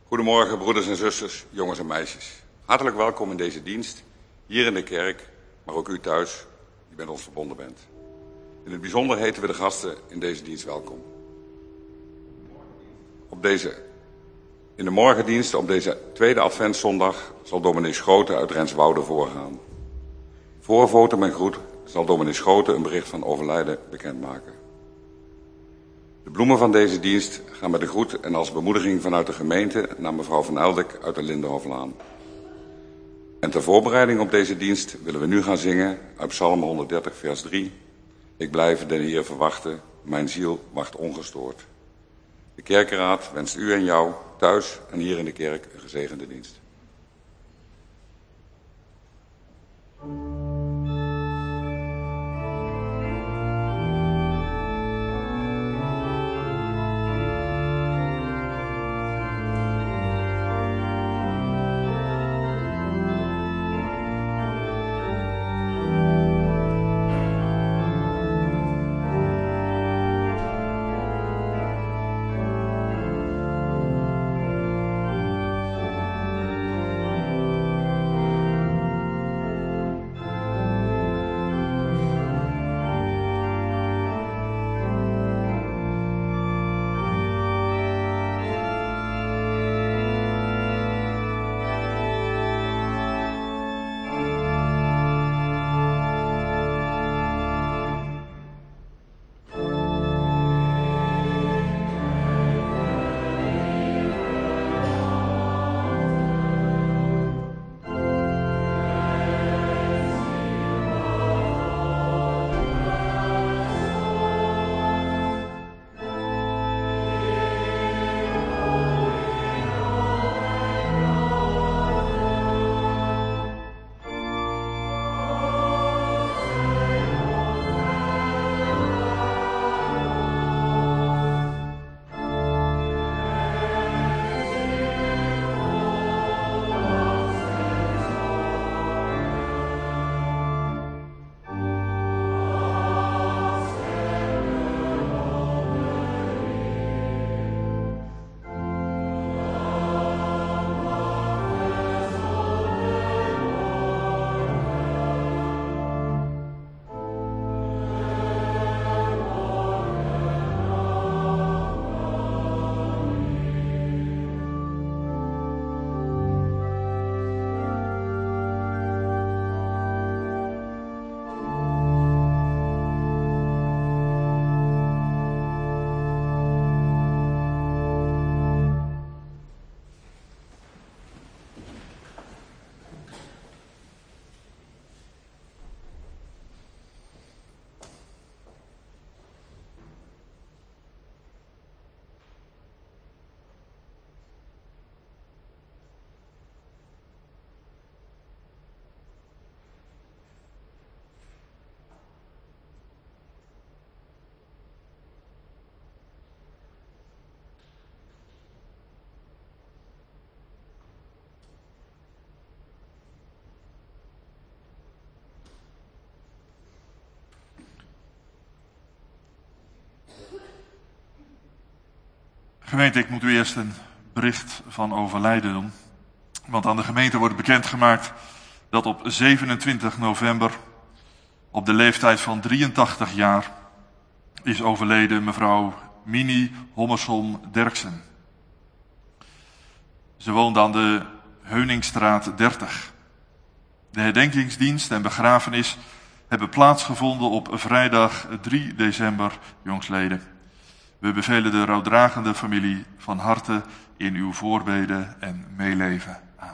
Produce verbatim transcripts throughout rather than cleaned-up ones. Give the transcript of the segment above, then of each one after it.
Goedemorgen, broeders en zusters, jongens en meisjes. Hartelijk welkom in deze dienst, hier in de kerk, maar ook u thuis, die met ons verbonden bent. In het bijzonder heten we de gasten in deze dienst welkom. Op deze, in de morgendienst op deze tweede adventszondag zal dominee Schoten uit Renswoude voorgaan. Voor een foto met groet zal dominee Schoten een bericht van overlijden bekendmaken. De bloemen van deze dienst gaan met de groet en als bemoediging vanuit de gemeente naar mevrouw Van Eldek uit de Lindenhoflaan. En ter voorbereiding op deze dienst willen we nu gaan zingen uit Psalm honderddertig vers drie. Ik blijf de Heer verwachten, mijn ziel wacht ongestoord. De kerkenraad wenst u en jou thuis en hier in de kerk een gezegende dienst. Gemeente, ik moet u eerst een bericht van overlijden doen. Want aan de gemeente wordt bekendgemaakt dat op zevenentwintig november op de leeftijd van drieëntachtig jaar is overleden mevrouw Mini Hommersom Derksen. Ze woonde aan de Heuningstraat dertig. De herdenkingsdienst en begrafenis hebben plaatsgevonden op vrijdag drie december jongstleden. We bevelen de rouwdragende familie van harte in uw voorbeden en meeleven aan.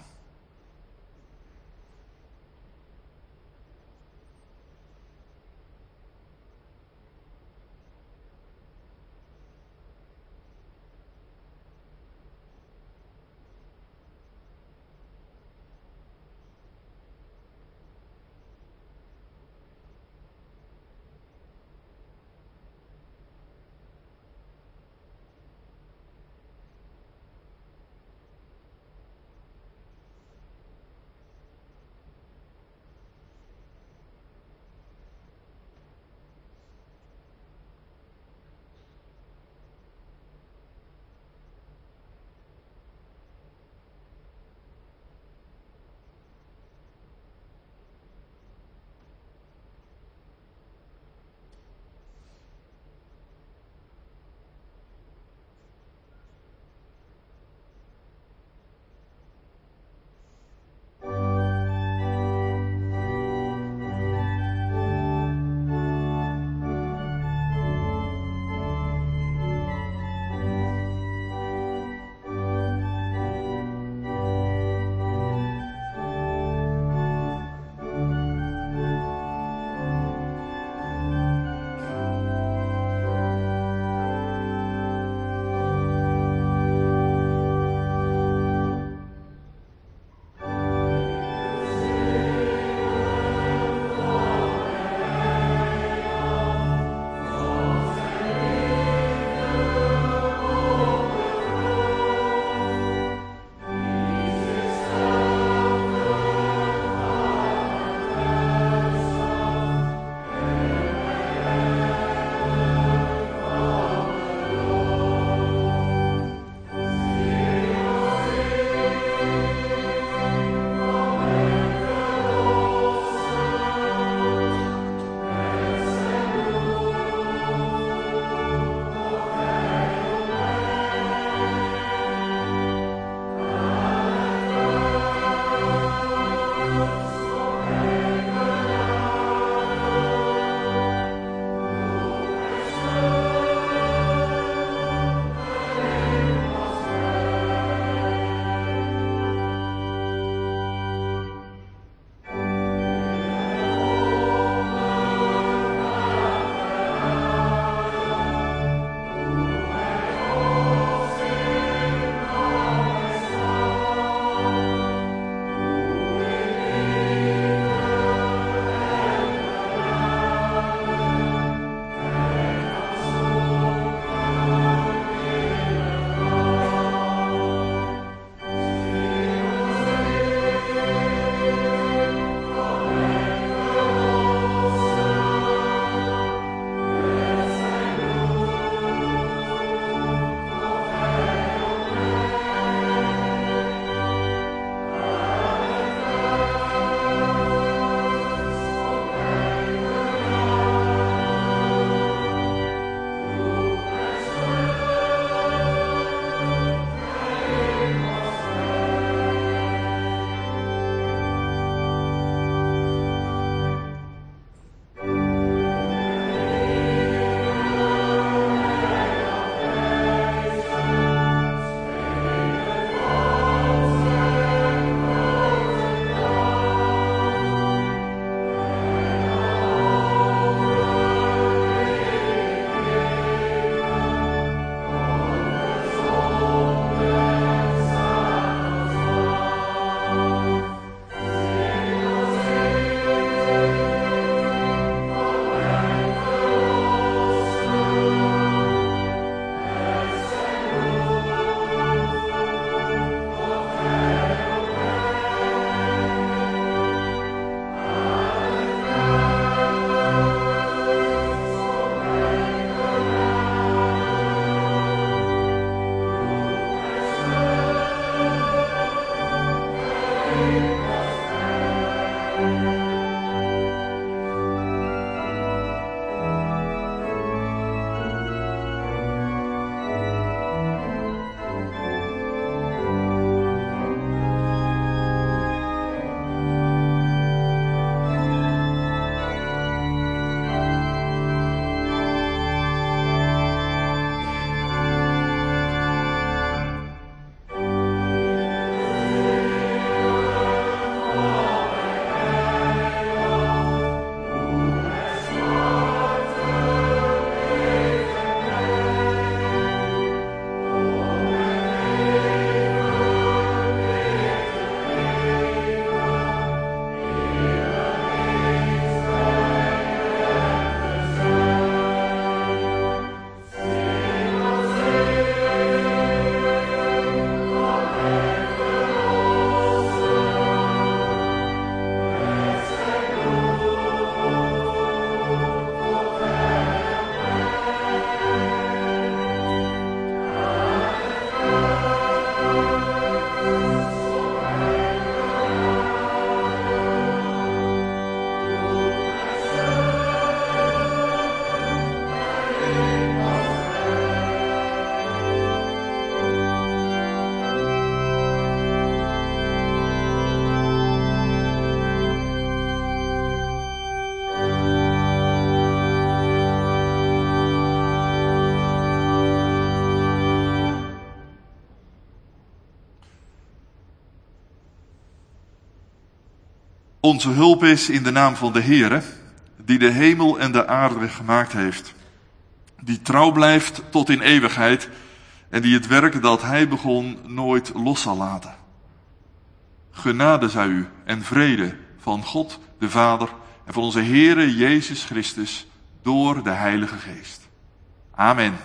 onze hulp is in de naam van de Heere, die de hemel en de aarde gemaakt heeft. Die trouw blijft tot in eeuwigheid en die het werk dat hij begon nooit los zal laten. Genade zij u en vrede van God de Vader en van onze Heere Jezus Christus door de Heilige Geest. Amen.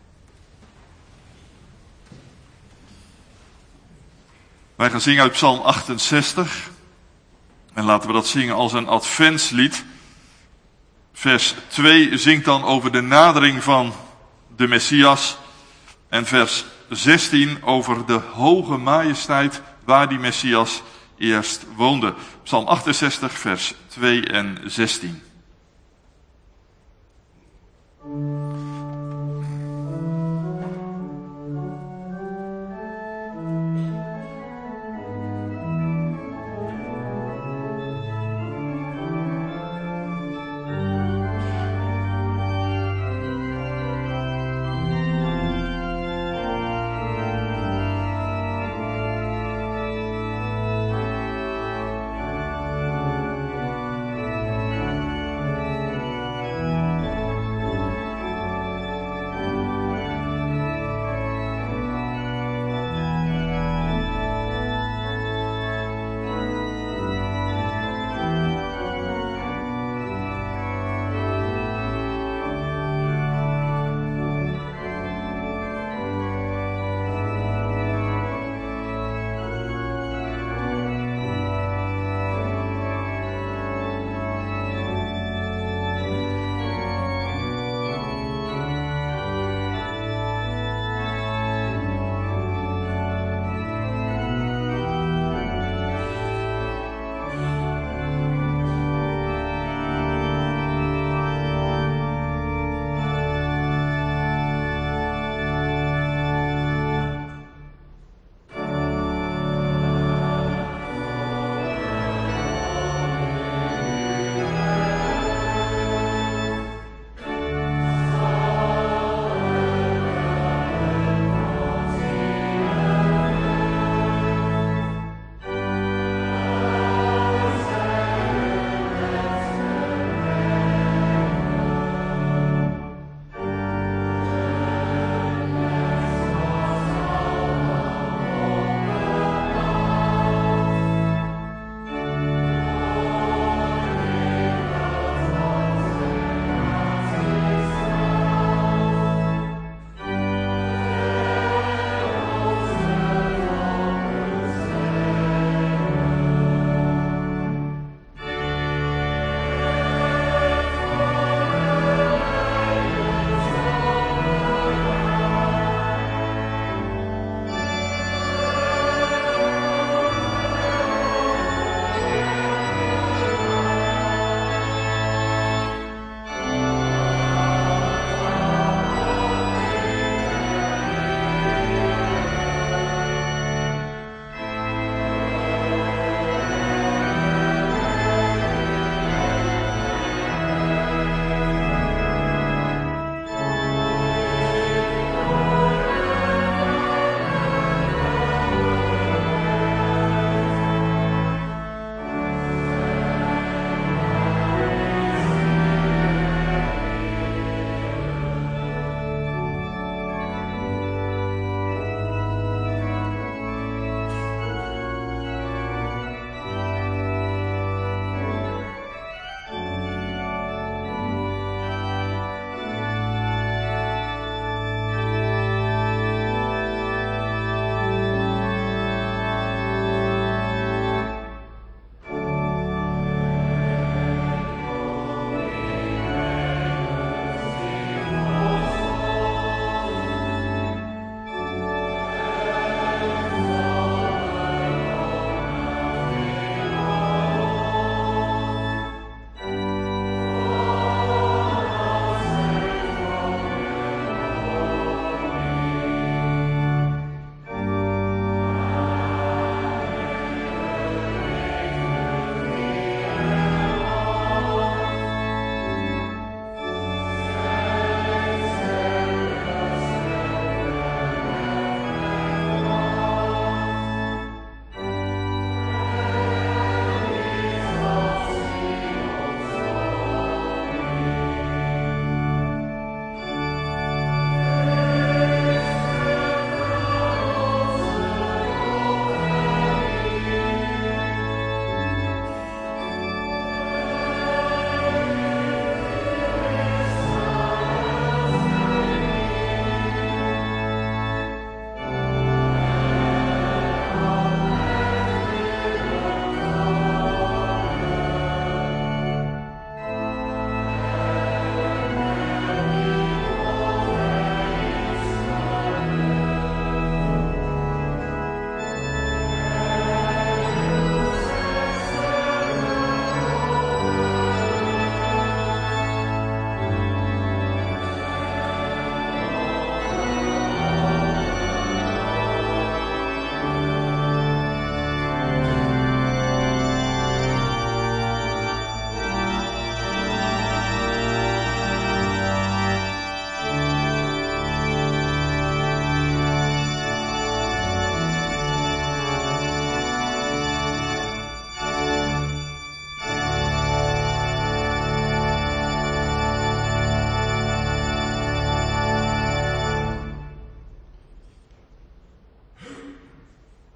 Wij gaan zingen uit Psalm achtenzestig. En laten we dat zingen als een adventslied. Vers twee zingt dan over de nadering van de Messias. En vers zestien over de hoge majesteit waar die Messias eerst woonde. Psalm achtenzestig, vers twee en zestien.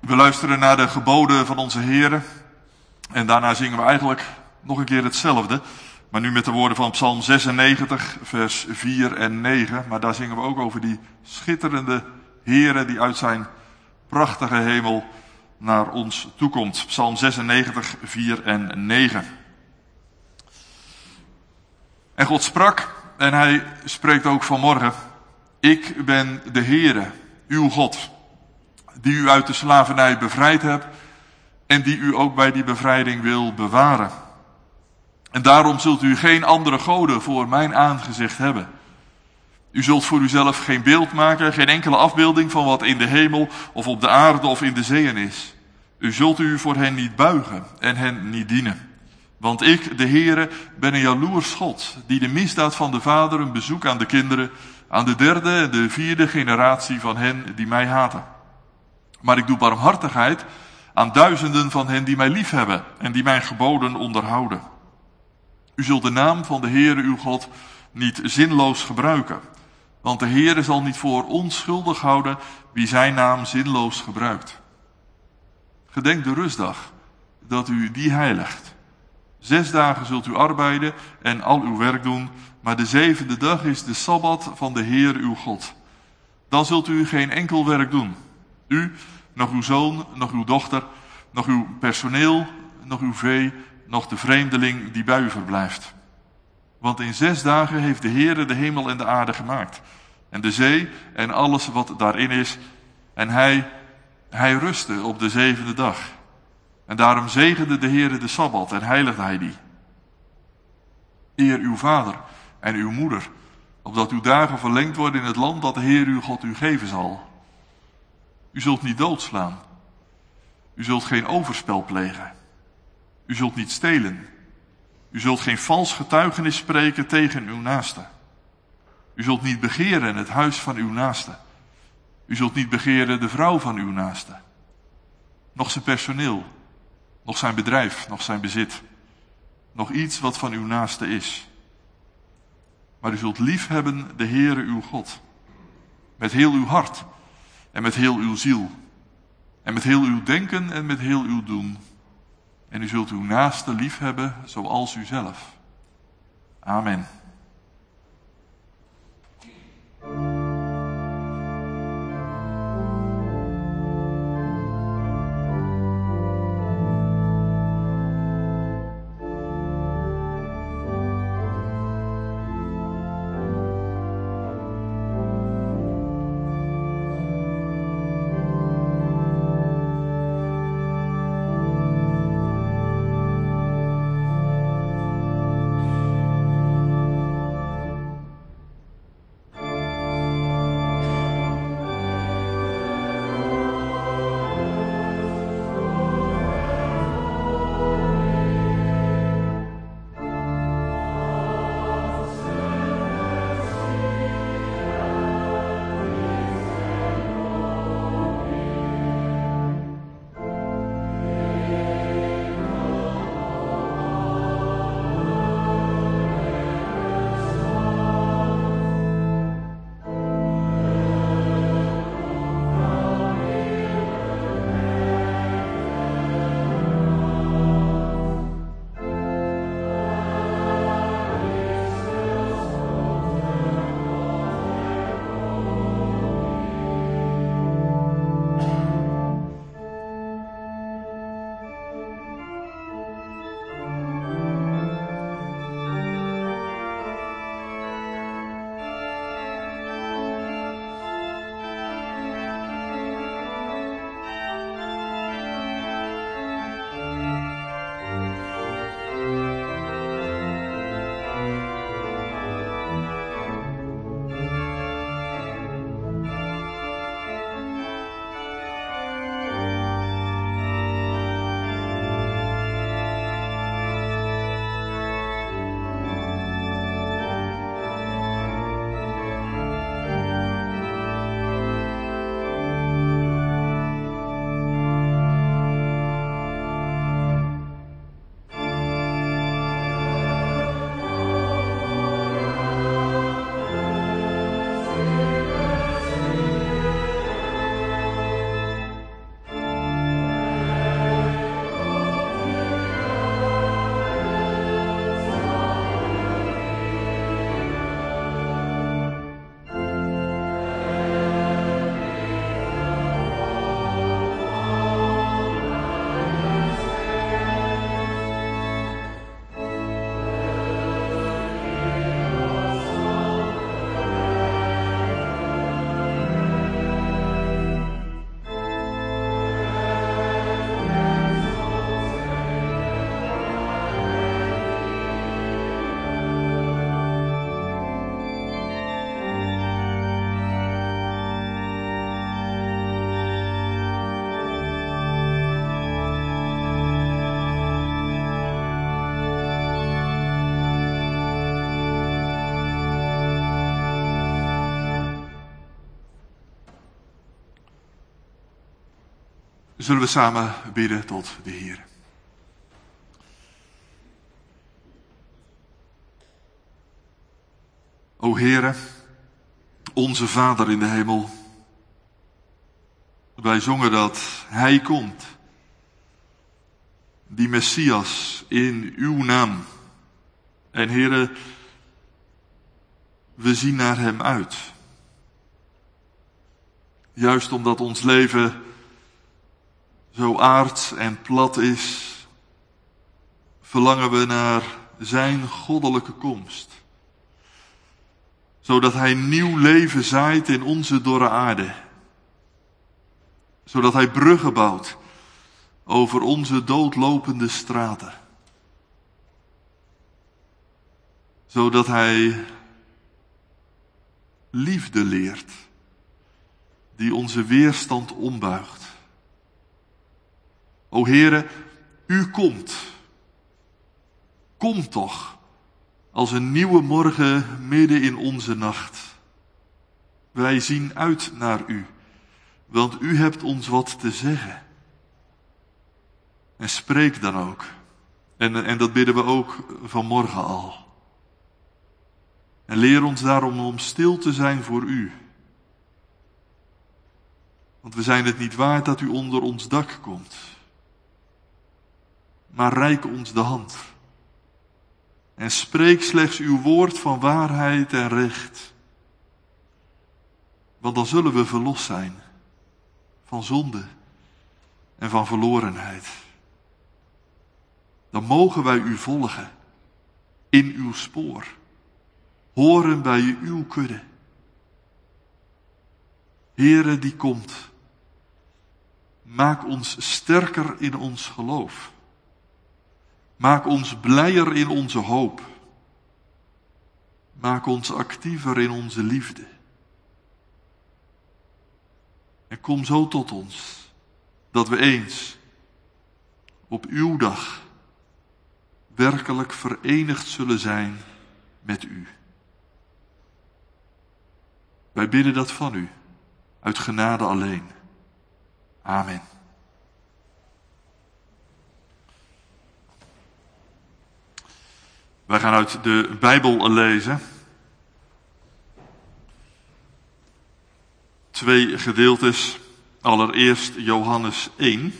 We luisteren naar de geboden van onze Heere. En daarna zingen we eigenlijk nog een keer hetzelfde. Maar nu met de woorden van Psalm zesennegentig, vers vier en negen. Maar daar zingen we ook over die schitterende Heere die uit zijn prachtige hemel naar ons toekomt. Psalm zesennegentig, vier en negen. En God sprak, en hij spreekt ook vanmorgen. Ik ben de Heere, uw God, die u uit de slavernij bevrijd hebt en die u ook bij die bevrijding wil bewaren. En daarom zult u geen andere goden voor mijn aangezicht hebben. U zult voor uzelf geen beeld maken, geen enkele afbeelding van wat in de hemel of op de aarde of in de zeeën is. U zult u voor hen niet buigen en hen niet dienen. Want ik, de Heere, ben een jaloers God, die de misdaad van de vader een bezoek aan de kinderen, aan de derde en de vierde generatie van hen die mij haten. Maar ik doe barmhartigheid aan duizenden van hen die mij liefhebben en die mijn geboden onderhouden. U zult de naam van de Heere uw God niet zinloos gebruiken. Want de Heere zal niet voor onschuldig houden wie zijn naam zinloos gebruikt. Gedenk de rustdag, dat u die heiligt. Zes dagen zult u arbeiden en al uw werk doen, maar de zevende dag is de Sabbat van de Heer uw God. Dan zult u geen enkel werk doen. U, nog uw zoon, nog uw dochter, nog uw personeel, nog uw vee, nog de vreemdeling die bij u verblijft. Want in zes dagen heeft de Heere de hemel en de aarde gemaakt. En de zee en alles wat daarin is. En hij, hij rustte op de zevende dag. En daarom zegende de Heere de Sabbat en heiligde hij die. Eer uw vader en uw moeder, opdat uw dagen verlengd worden in het land dat de Heer uw God u geven zal. U zult niet doodslaan. U zult geen overspel plegen. U zult niet stelen. U zult geen vals getuigenis spreken tegen uw naaste. U zult niet begeren het huis van uw naaste. U zult niet begeren de vrouw van uw naaste. Nog zijn personeel, nog zijn bedrijf, nog zijn bezit. Nog iets wat van uw naaste is. Maar u zult liefhebben de Heere uw God. Met heel uw hart en met heel uw ziel. En met heel uw denken en met heel uw doen. En u zult uw naaste liefhebben zoals uzelf. Amen. Zullen we samen bidden tot de Heer. O Heere, onze Vader in de hemel, wij zongen dat Hij komt, die Messias in uw naam. En Heere, we zien naar Hem uit. Juist omdat ons leven zo aards en plat is, verlangen we naar zijn goddelijke komst. Zodat Hij nieuw leven zaait in onze dorre aarde. Zodat Hij bruggen bouwt over onze doodlopende straten. Zodat Hij liefde leert, die onze weerstand ombuigt. O Heere, U komt. Kom toch, als een nieuwe morgen midden in onze nacht. Wij zien uit naar U, want U hebt ons wat te zeggen. En spreek dan ook. En, en dat bidden we ook vanmorgen al. En leer ons daarom om stil te zijn voor U. Want we zijn het niet waard dat U onder ons dak komt. Maar reik ons de hand. En spreek slechts uw woord van waarheid en recht. Want dan zullen we verlost zijn van zonde en van verlorenheid. Dan mogen wij U volgen in uw spoor. Horen bij uw kudde. Heere die komt. Maak ons sterker in ons geloof. Maak ons blijer in onze hoop. Maak ons actiever in onze liefde. En kom zo tot ons, dat we eens op uw dag werkelijk verenigd zullen zijn met U. Wij bidden dat van U, uit genade alleen. Amen. Wij gaan uit de Bijbel lezen. Twee gedeeltes. Allereerst Johannes één.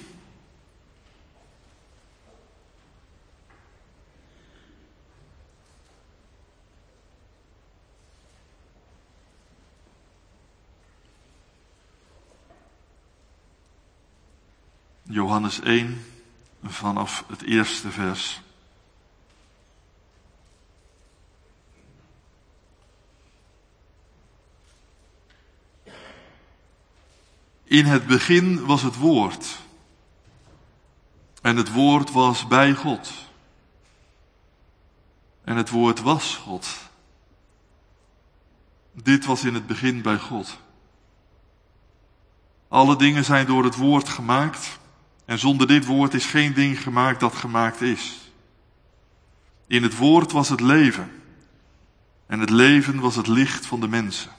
Johannes één, vanaf het eerste vers. In het begin was het woord. En het woord was bij God. En het woord was God. Dit was in het begin bij God. Alle dingen zijn door het woord gemaakt. En zonder dit woord is geen ding gemaakt dat gemaakt is. In het woord was het leven. En het leven was het licht van de mensen.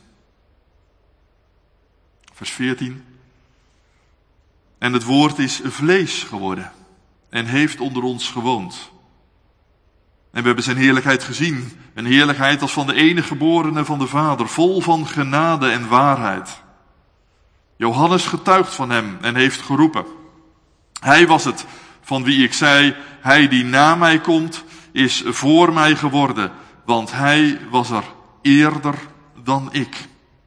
Vers veertien. En het woord is vlees geworden en heeft onder ons gewoond. En we hebben zijn heerlijkheid gezien, een heerlijkheid als van de enige geborene van de Vader, vol van genade en waarheid. Johannes getuigt van hem en heeft geroepen. Hij was het van wie ik zei, hij die na mij komt, is voor mij geworden, want hij was er eerder dan ik.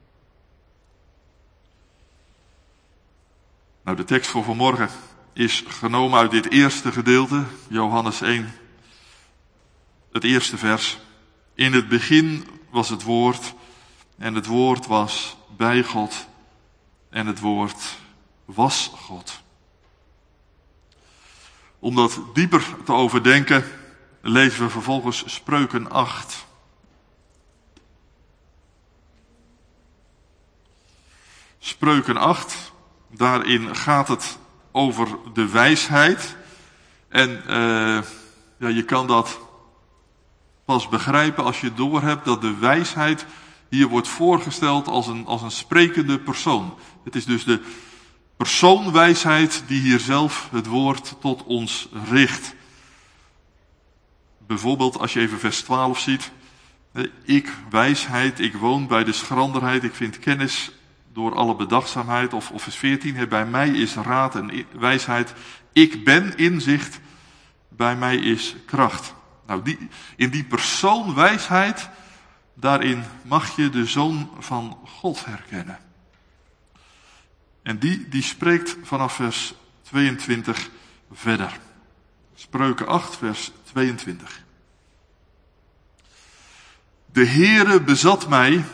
Nou, de tekst voor vanmorgen is genomen uit dit eerste gedeelte, Johannes één, het eerste vers. In het begin was het woord en het woord was bij God en het woord was God. Om dat dieper te overdenken, lezen we vervolgens Spreuken acht. Spreuken acht, daarin gaat het over de wijsheid. En uh, ja, je kan dat pas begrijpen als je doorhebt dat de wijsheid hier wordt voorgesteld als een, als een sprekende persoon. Het is dus de, Persoon wijsheid die hier zelf het woord tot ons richt. Bijvoorbeeld als je even vers twaalf ziet. Ik, wijsheid, ik woon bij de schranderheid, ik vind kennis door alle bedachtzaamheid. Of, of vers veertien, bij mij is raad en wijsheid. Ik ben inzicht, bij mij is kracht. Nou, die, in die persoon wijsheid, daarin mag je de Zoon van God herkennen. En die, die spreekt vanaf vers tweeëntwintig verder. Spreuken acht, vers tweeëntwintig. De Heere bezat mij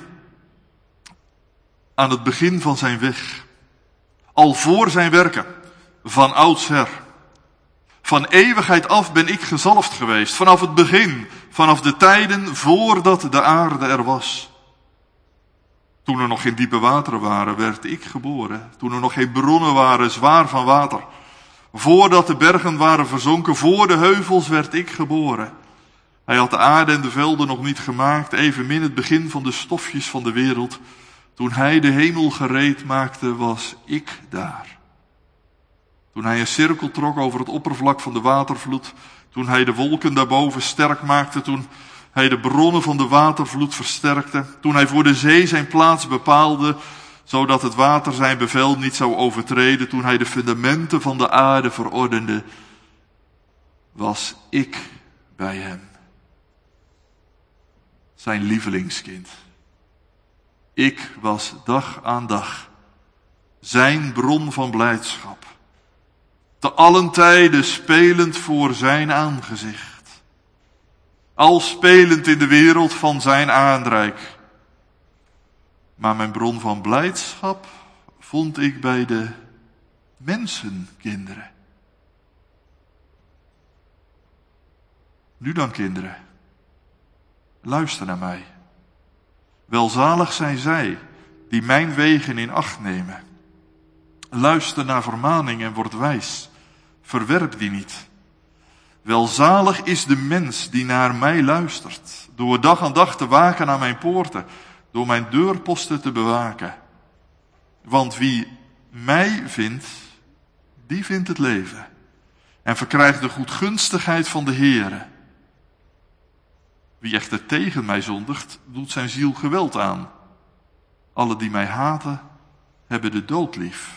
aan het begin van zijn weg, al voor zijn werken, van oudsher. Van eeuwigheid af ben ik gezalfd geweest, vanaf het begin, vanaf de tijden voordat de aarde er was. Toen er nog geen diepe wateren waren, werd ik geboren. Toen er nog geen bronnen waren, zwaar van water. Voordat de bergen waren verzonken, voor de heuvels werd ik geboren. Hij had de aarde en de velden nog niet gemaakt, evenmin het begin van de stofjes van de wereld. Toen hij de hemel gereed maakte, was ik daar. Toen hij een cirkel trok over het oppervlak van de watervloed, toen hij de wolken daarboven sterk maakte, toen hij de bronnen van de watervloed versterkte, toen hij voor de zee zijn plaats bepaalde, zodat het water zijn bevel niet zou overtreden, toen hij de fundamenten van de aarde verordende, was ik bij hem. Zijn lievelingskind. Ik was dag aan dag zijn bron van blijdschap. Te allen tijden spelend voor zijn aangezicht. Al spelend in de wereld van zijn aanrijk. Maar mijn bron van blijdschap vond ik bij de mensenkinderen. Nu dan, kinderen, luister naar mij. Welzalig zijn zij die mijn wegen in acht nemen. Luister naar vermaning en word wijs. Verwerp die niet. Welzalig is de mens die naar mij luistert, door dag aan dag te waken aan mijn poorten, door mijn deurposten te bewaken. Want wie mij vindt, die vindt het leven en verkrijgt de goedgunstigheid van de Heere. Wie echter tegen mij zondigt, doet zijn ziel geweld aan. Alle die mij haten, hebben de dood lief.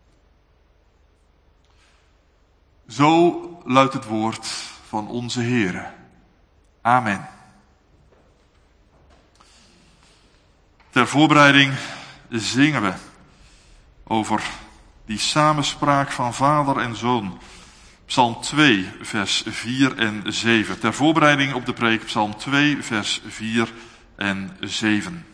Zo luidt het woord van onze Heere. Amen. Ter voorbereiding zingen we over die samenspraak van vader en zoon. Psalm twee, vers vier en zeven. Ter voorbereiding op de preek, Psalm twee, vers vier en zeven.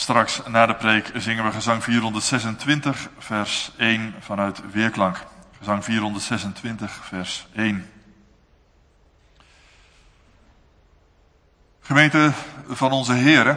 Straks na de preek zingen we gezang vierhonderdzesentwintig, vers één vanuit Weerklank. Gezang vierhonderdzesentwintig, vers één. Gemeente van onze Here,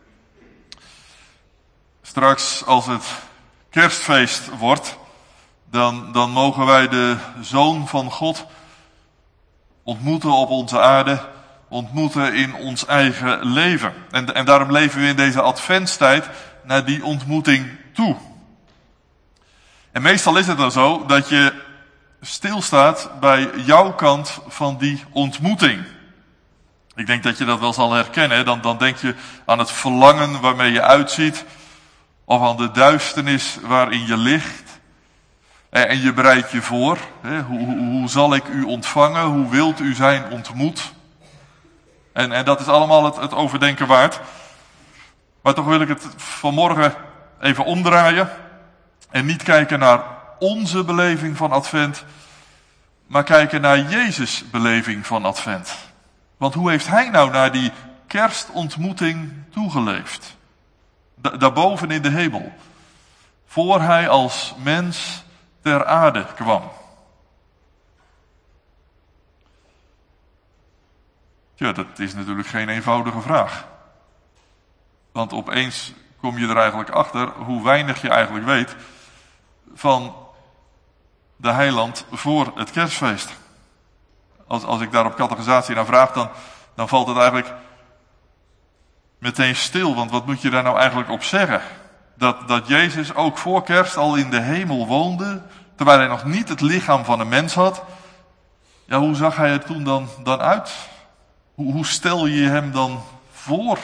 straks als het kerstfeest wordt, dan, dan mogen wij de Zoon van God ontmoeten op onze aarde, ontmoeten in ons eigen leven. En, en daarom leven we in deze adventstijd naar die ontmoeting toe. En meestal is het dan zo dat je stilstaat bij jouw kant van die ontmoeting. Ik denk dat je dat wel zal herkennen. Dan, dan denk je aan het verlangen waarmee je uitziet, of aan de duisternis waarin je ligt. En, en je bereidt je voor. Hè, hoe, hoe, hoe zal ik u ontvangen? Hoe wilt u zijn ontmoet? En, en dat is allemaal het, het overdenken waard. Maar toch wil ik het vanmorgen even omdraaien. En niet kijken naar onze beleving van Advent, maar kijken naar Jezus' beleving van Advent. Want hoe heeft hij nou naar die kerstontmoeting toegeleefd? Da- daarboven in de hemel. Voor hij als mens ter aarde kwam. Ja, dat is natuurlijk geen eenvoudige vraag. Want opeens kom je er eigenlijk achter hoe weinig je eigenlijk weet van de heiland voor het kerstfeest. Als, als ik daar op catechisatie naar vraag, dan, dan valt het eigenlijk meteen stil. Want wat moet je daar nou eigenlijk op zeggen? Dat, dat Jezus ook voor kerst al in de hemel woonde, terwijl hij nog niet het lichaam van een mens had. Ja, hoe zag hij er toen dan, dan uit? Hoe, hoe stel je hem dan voor?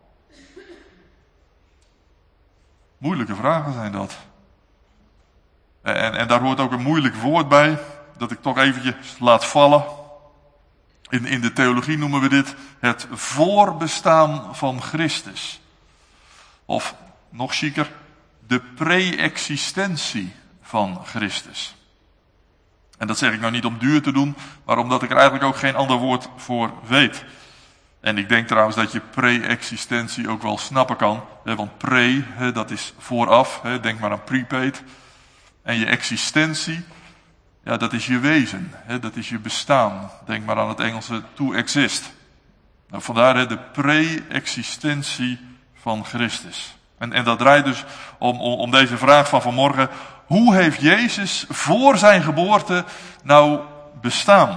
Moeilijke vragen zijn dat. En, en daar hoort ook een moeilijk woord bij, dat ik toch eventjes laat vallen. In, in de theologie noemen we dit het voorbestaan van Christus. Of, nog chiquer, de pre-existentie van Christus. En dat zeg ik nou niet om duur te doen, maar omdat ik er eigenlijk ook geen ander woord voor weet. En ik denk trouwens dat je pre-existentie ook wel snappen kan. Hè, want pre, hè, dat is vooraf, hè, denk maar aan prepaid. En je existentie, ja, dat is je wezen, hè, dat is je bestaan. Denk maar aan het Engelse to exist. Nou, vandaar hè, de pre-existentie van Christus. En, en dat draait dus om, om, om deze vraag van vanmorgen. Hoe heeft Jezus voor zijn geboorte nou bestaan?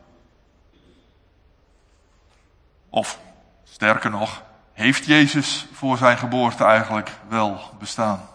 Of, sterker nog, heeft Jezus voor zijn geboorte eigenlijk wel bestaan?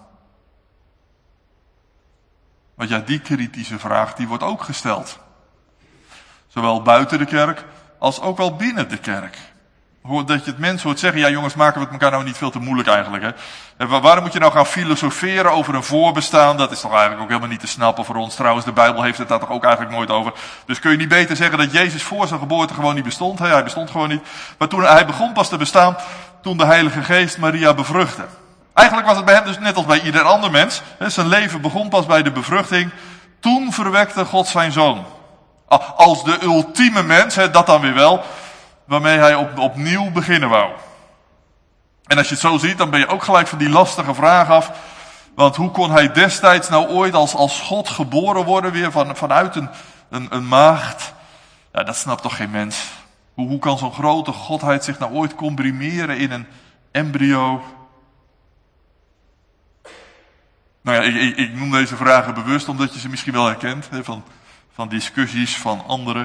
Want ja, die kritische vraag, die wordt ook gesteld. Zowel buiten de kerk, als ook wel binnen de kerk. Dat je het mensen hoort zeggen, ja jongens, maken we het elkaar nou niet veel te moeilijk eigenlijk. Hè? En waarom moet je nou gaan filosoferen over een voorbestaan? Dat is toch eigenlijk ook helemaal niet te snappen voor ons. Trouwens, de Bijbel heeft het daar toch ook eigenlijk nooit over. Dus kun je niet beter zeggen dat Jezus voor zijn geboorte gewoon niet bestond. Hè? Hij bestond gewoon niet. Maar toen hij begon pas te bestaan, toen de Heilige Geest Maria bevruchtte. Eigenlijk was het bij hem dus net als bij ieder ander mens. Hè? Zijn leven begon pas bij de bevruchting. Toen verwekte God zijn zoon. Als de ultieme mens, hè, dat dan weer wel, waarmee hij op, opnieuw beginnen wou. En als je het zo ziet, dan ben je ook gelijk van die lastige vraag af. Want hoe kon hij destijds nou ooit als, als God geboren worden, weer van, vanuit een, een, een maagd? Ja, dat snapt toch geen mens. Hoe, hoe kan zo'n grote godheid zich nou ooit comprimeren in een embryo? Nou ja, ik, ik, ik noem deze vragen bewust, omdat je ze misschien wel herkent, hè, van, van discussies van anderen.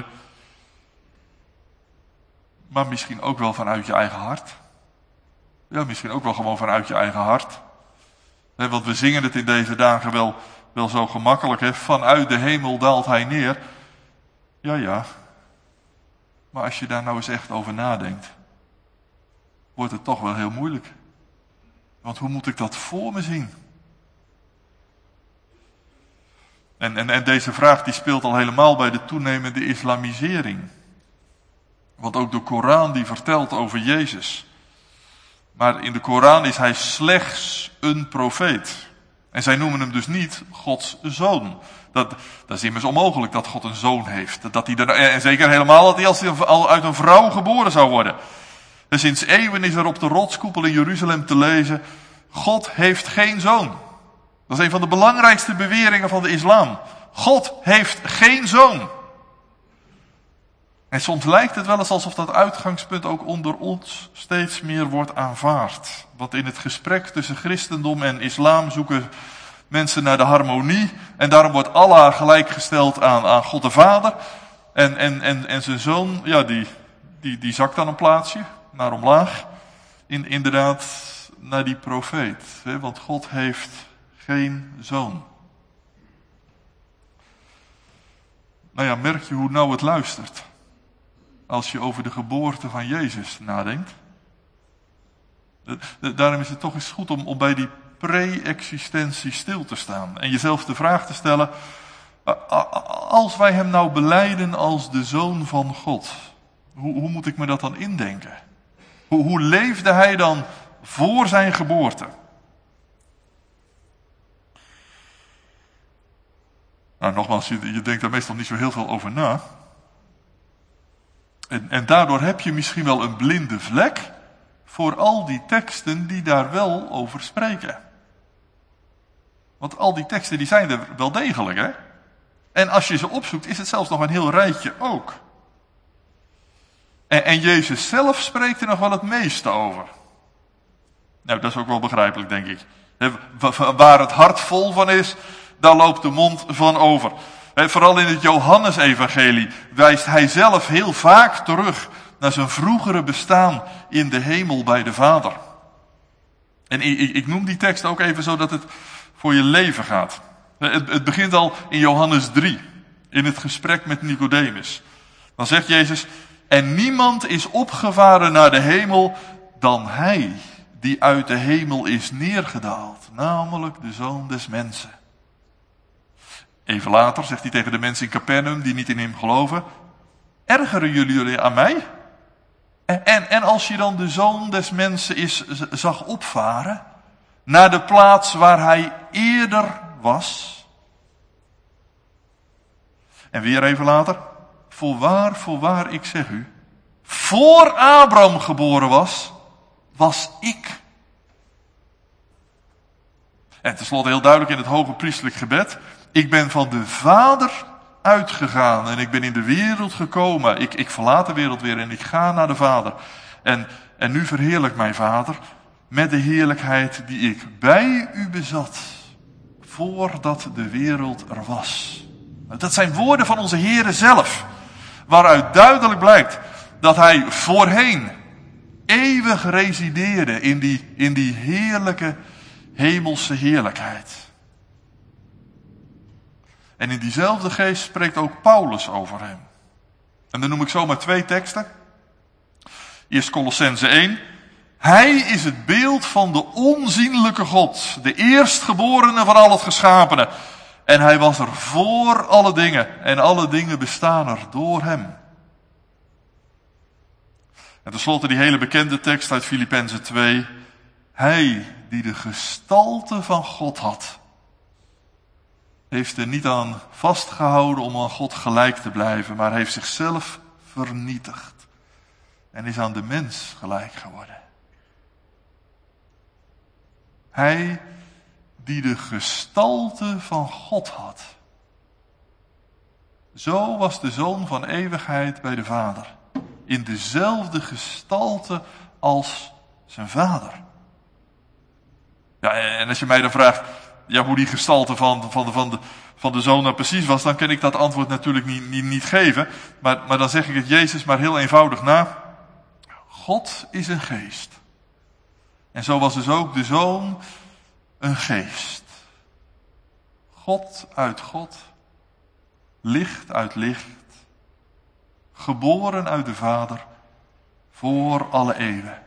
Maar misschien ook wel vanuit je eigen hart. Ja, misschien ook wel gewoon vanuit je eigen hart. He, want we zingen het in deze dagen wel, wel zo gemakkelijk. He. Vanuit de hemel daalt hij neer. Ja, ja. Maar als je daar nou eens echt over nadenkt, wordt het toch wel heel moeilijk. Want hoe moet ik dat voor me zien? En, en, en deze vraag die speelt al helemaal bij de toenemende islamisering. Want ook de Koran die vertelt over Jezus. Maar in de Koran is hij slechts een profeet. En zij noemen hem dus niet Gods zoon. Dat, dat is immers onmogelijk dat God een zoon heeft. Dat hij er, en zeker helemaal dat hij als hij al uit een vrouw geboren zou worden. En sinds eeuwen is er op de rotskoepel in Jeruzalem te lezen: God heeft geen zoon. Dat is een van de belangrijkste beweringen van de islam. God heeft geen zoon. En soms lijkt het wel eens alsof dat uitgangspunt ook onder ons steeds meer wordt aanvaard. Want in het gesprek tussen christendom en islam zoeken mensen naar de harmonie. En daarom wordt Allah gelijkgesteld aan, aan God de Vader. En, en, en, en zijn zoon, ja, die, die, die zakt dan een plaatsje naar omlaag. In, inderdaad, naar die profeet. Hè? Want God heeft geen zoon. Nou ja, merk je hoe nauw het luistert als je over de geboorte van Jezus nadenkt? Daarom is het toch eens goed om, om bij die pre-existentie stil te staan. En jezelf de vraag te stellen: als wij hem nou belijden als de Zoon van God, hoe, hoe moet ik me dat dan indenken? Hoe, hoe leefde hij dan voor zijn geboorte? Nou, nogmaals, je, je denkt daar meestal niet zo heel veel over na. En, en daardoor heb je misschien wel een blinde vlek voor al die teksten die daar wel over spreken. Want al die teksten die zijn er wel degelijk, hè? En als je ze opzoekt, is het zelfs nog een heel rijtje ook. En, en Jezus zelf spreekt er nog wel het meeste over. Nou, dat is ook wel begrijpelijk, denk ik. Waar het hart vol van is, daar loopt de mond van over. Vooral in het Johannesevangelie wijst hij zelf heel vaak terug naar zijn vroegere bestaan in de hemel bij de Vader. En ik, ik noem die tekst ook even zodat het voor je leven gaat. Het, het begint al in Johannes drie, in het gesprek met Nicodemus. Dan zegt Jezus: en niemand is opgevaren naar de hemel dan hij die uit de hemel is neergedaald, namelijk de Zoon des Mensen. Even later zegt hij tegen de mensen in Capernaum die niet in hem geloven: ergeren jullie aan mij? En, en, en als je dan de Zoon des Mensen is, zag opvaren naar de plaats waar hij eerder was. En weer even later: voorwaar, voorwaar, ik zeg u, voor Abraham geboren was, was ik. En tenslotte heel duidelijk in het hoge priestelijk gebed: ik ben van de Vader uitgegaan en ik ben in de wereld gekomen. Ik, ik verlaat de wereld weer en ik ga naar de Vader. En, en nu verheerlijk mij, Vader, met de heerlijkheid die ik bij u bezat, voordat de wereld er was. Dat zijn woorden van onze Heere zelf, waaruit duidelijk blijkt dat hij voorheen eeuwig resideerde in die, in die heerlijke hemelse heerlijkheid. En in diezelfde geest spreekt ook Paulus over hem. En dan noem ik zomaar twee teksten. Eerst Kolossenzen één. Hij is het beeld van de onzienlijke God, de eerstgeborene van al het geschapene. En hij was er voor alle dingen. En alle dingen bestaan er door hem. En tenslotte die hele bekende tekst uit Filippenzen twee. Hij die de gestalte van God had, heeft er niet aan vastgehouden om aan God gelijk te blijven, maar heeft zichzelf vernietigd. En is aan de mens gelijk geworden. Hij die de gestalte van God had. Zo was de Zoon van eeuwigheid bij de Vader. In dezelfde gestalte als zijn Vader. Ja, en als je mij dan vraagt, ja, hoe die gestalte van, van, de, van, de, van de Zoon nou precies was, dan kan ik dat antwoord natuurlijk niet, niet, niet geven. Maar, maar dan zeg ik het Jezus maar heel eenvoudig na. God is een geest. En zo was dus ook de Zoon een geest. God uit God, licht uit licht, geboren uit de Vader, voor alle eeuwen.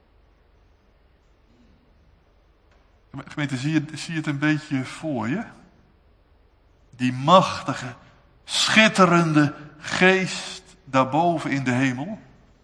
Gemeente, zie je, zie je het een beetje voor je? Die machtige, schitterende geest daarboven in de hemel.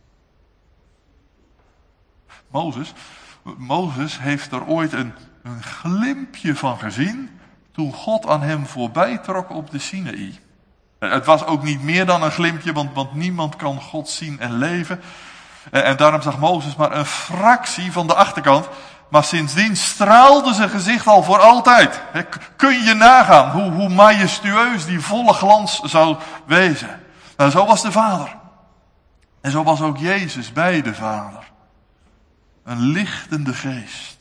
Mozes, Mozes heeft er ooit een, een glimpje van gezien toen God aan hem voorbij trok op de Sinaï. Het was ook niet meer dan een glimpje, want, want niemand kan God zien en leven. En, en daarom zag Mozes maar een fractie van de achterkant. Maar sindsdien straalde zijn gezicht al voor altijd. He, kun je nagaan hoe, hoe majestueus die volle glans zou wezen. Nou, zo was de Vader. En zo was ook Jezus bij de Vader. Een lichtende geest.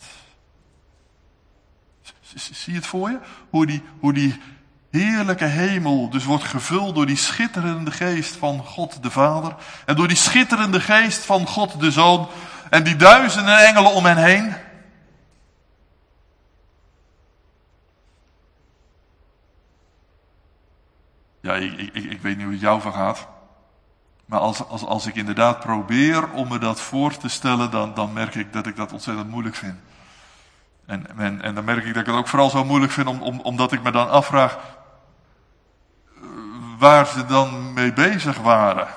Zie je het voor je? Hoe die, hoe die heerlijke hemel dus wordt gevuld door die schitterende geest van God de Vader. En door die schitterende geest van God de Zoon. En die duizenden engelen om hen heen. Ja, ik, ik, ik weet niet hoe het jou vergaat. Maar als, als, als ik inderdaad probeer om me dat voor te stellen, dan, dan merk ik dat ik dat ontzettend moeilijk vind. En, en, en dan merk ik dat ik het ook vooral zo moeilijk vind, om, om, omdat ik me dan afvraag waar ze dan mee bezig waren.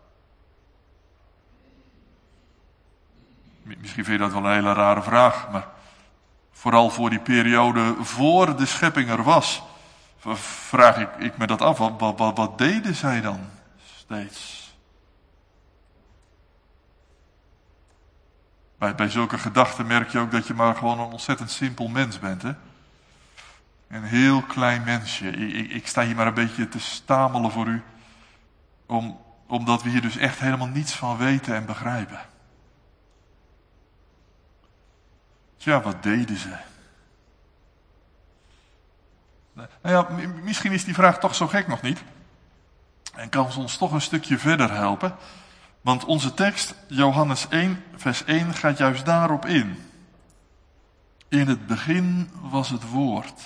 Misschien vind je dat wel een hele rare vraag, maar vooral voor die periode voor de schepping er was, vraag ik, ik me dat af. Wat, wat, wat, wat deden zij dan steeds? Bij, bij zulke gedachten merk je ook dat je maar gewoon een ontzettend simpel mens bent. Hè? Een heel klein mensje. Ik, ik, ik sta hier maar een beetje te stamelen voor u. Om, omdat we hier dus echt helemaal niets van weten en begrijpen. Tja, wat deden ze? Nou ja, misschien is die vraag toch zo gek nog niet. En kan ze ons toch een stukje verder helpen. Want onze tekst, Johannes één, vers één, gaat juist daarop in. In het begin was het woord.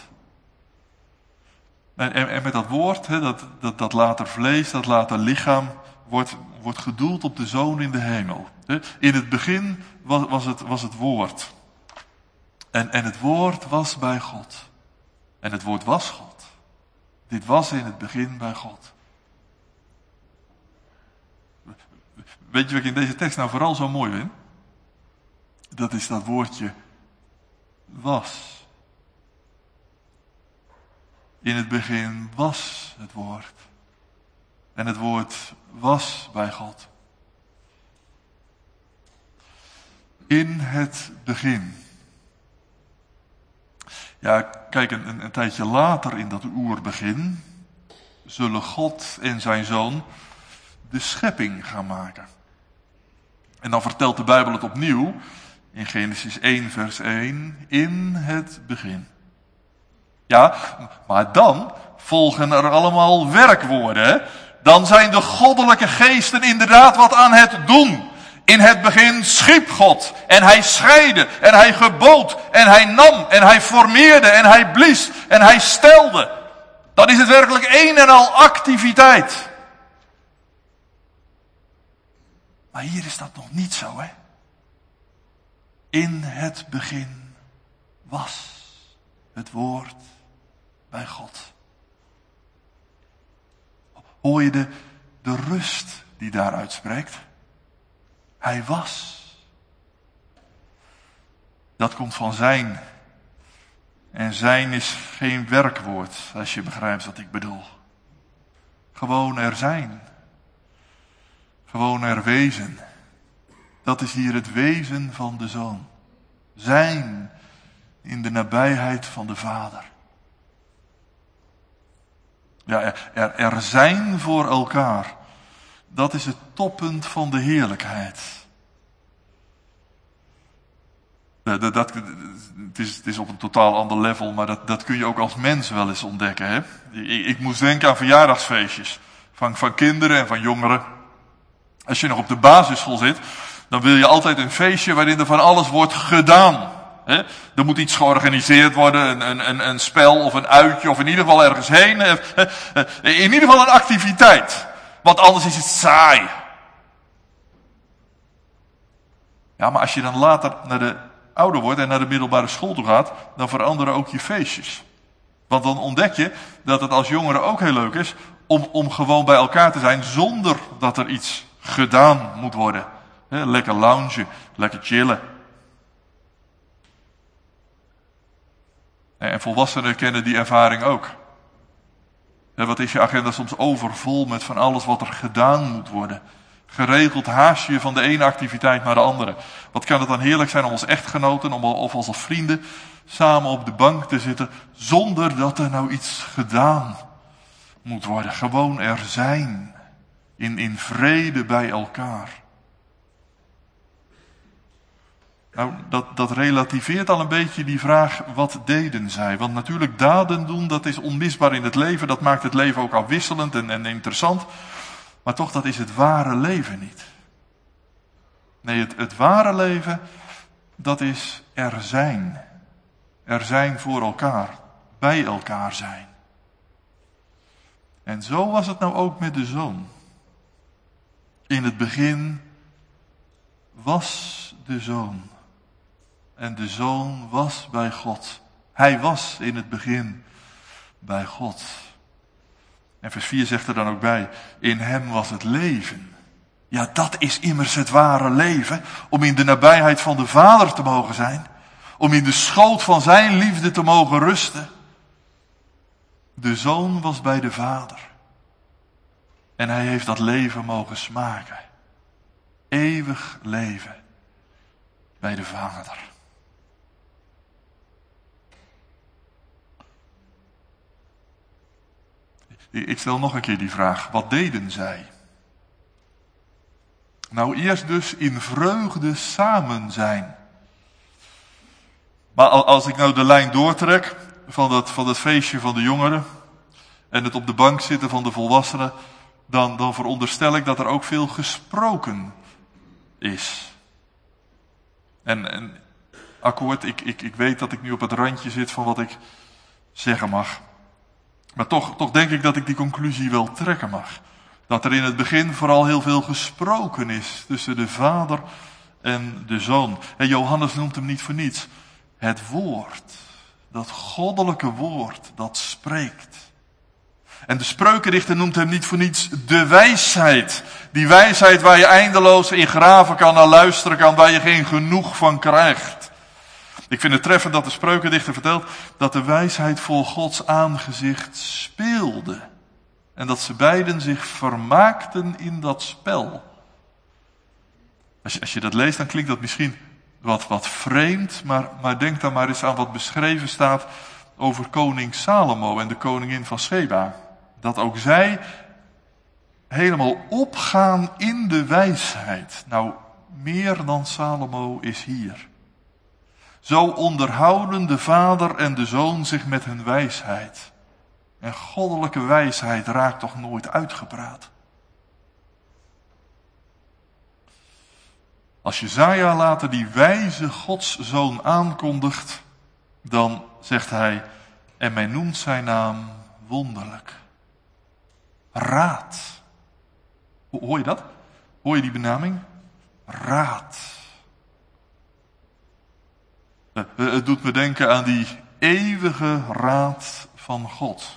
En, en, en met dat woord, he, dat, dat, dat later vlees, dat later lichaam, wordt, wordt gedoeld op de Zoon in de hemel. He. In het begin was, was, het, was het woord. En, en het woord was bij God. En het woord was God. Dit was in het begin bij God. Weet je wat ik in deze tekst nou vooral zo mooi vind? Dat is dat woordje was. In het begin was het woord. En het woord was bij God. In het begin. Ja, kijk, een, een, een tijdje later in dat oerbegin zullen God en zijn Zoon de schepping gaan maken. En dan vertelt de Bijbel het opnieuw in Genesis één vers één, in het begin. Ja, maar dan volgen er allemaal werkwoorden. Hè? Dan zijn de goddelijke geesten inderdaad wat aan het doen. In het begin schiep God en hij scheidde en hij gebood en hij nam en hij formeerde en hij blies en hij stelde. Dan is het werkelijk een en al activiteit. Maar hier is dat nog niet zo, hè? In het begin was het woord bij God. Hoor je de, de rust die daaruit spreekt? Hij was. Dat komt van zijn. En zijn is geen werkwoord, als je begrijpt wat ik bedoel. Gewoon er zijn. Gewoon er wezen. Dat is hier het wezen van de Zoon. Zijn in de nabijheid van de Vader. Ja, er, er zijn voor elkaar. Dat is het toppunt van de heerlijkheid. Dat, dat, dat, het, is, het is op een totaal ander level, maar dat, dat kun je ook als mens wel eens ontdekken. Hè? Ik, ik moest denken aan verjaardagsfeestjes. Van, van kinderen en van jongeren. Als je nog op de basisschool zit, dan wil je altijd een feestje waarin er van alles wordt gedaan. He? Er moet iets georganiseerd worden, een, een, een spel of een uitje of in ieder geval ergens heen. In ieder geval een activiteit. Want anders is het saai. Ja, maar als je dan later naar de ouder wordt en naar de middelbare school toe gaat, dan veranderen ook je feestjes. Want dan ontdek je dat het als jongere ook heel leuk is om, om gewoon bij elkaar te zijn zonder dat er iets gedaan moet worden. He, lekker loungen, lekker chillen. En volwassenen kennen die ervaring ook. He, wat is je agenda soms overvol met van alles wat er gedaan moet worden. Geregeld haast je van de ene activiteit naar de andere. Wat kan het dan heerlijk zijn om als echtgenoten om, of als vrienden samen op de bank te zitten, zonder dat er nou iets gedaan moet worden. Gewoon er zijn. In, in vrede bij elkaar. Nou, dat, dat relativeert al een beetje die vraag, wat deden zij? Want natuurlijk, daden doen, dat is onmisbaar in het leven. Dat maakt het leven ook afwisselend en, en interessant. Maar toch, dat is het ware leven niet. Nee, het, het ware leven, dat is er zijn. Er zijn voor elkaar. Bij elkaar zijn. En zo was het nou ook met de zoon. In het begin was de zoon. En de zoon was bij God. Hij was in het begin bij God. En vers vier zegt er dan ook bij, in hem was het leven. Ja, dat is immers het ware leven. Om in de nabijheid van de Vader te mogen zijn. Om in de schoot van zijn liefde te mogen rusten. De zoon was bij de Vader. En hij heeft dat leven mogen smaken. Eeuwig leven bij de Vader. Ik stel nog een keer die vraag. Wat deden zij? Nou, eerst dus in vreugde samen zijn. Maar als ik nou de lijn doortrek van dat, van dat feestje van de jongeren en het op de bank zitten van de volwassenen, dan, dan veronderstel ik dat er ook veel gesproken is. En, en akkoord, ik, ik, ik weet dat ik nu op het randje zit van wat ik zeggen mag. Maar toch, toch denk ik dat ik die conclusie wel trekken mag. Dat er in het begin vooral heel veel gesproken is tussen de Vader en de Zoon. En Johannes noemt hem niet voor niets. Het woord, dat goddelijke woord, dat spreekt. En de spreukendichter noemt hem niet voor niets de wijsheid. Die wijsheid waar je eindeloos in graven kan, naar luisteren kan, waar je geen genoeg van krijgt. Ik vind het treffend dat de spreukendichter vertelt dat de wijsheid voor Gods aangezicht speelde. En dat ze beiden zich vermaakten in dat spel. Als je, als je dat leest, dan klinkt dat misschien wat, wat vreemd, maar, maar denk dan maar eens aan wat beschreven staat over koning Salomo en de koningin van Sheba. Dat ook zij helemaal opgaan in de wijsheid. Nou, meer dan Salomo is hier. Zo onderhouden de Vader en de Zoon zich met hun wijsheid. En goddelijke wijsheid raakt toch nooit uitgepraat. Als Jesaja later die wijze Godszoon aankondigt, dan zegt hij, en men noemt zijn naam wonderlijk. Raad. Hoor je dat? Hoor je die benaming? Raad. Het doet me denken aan die eeuwige raad van God.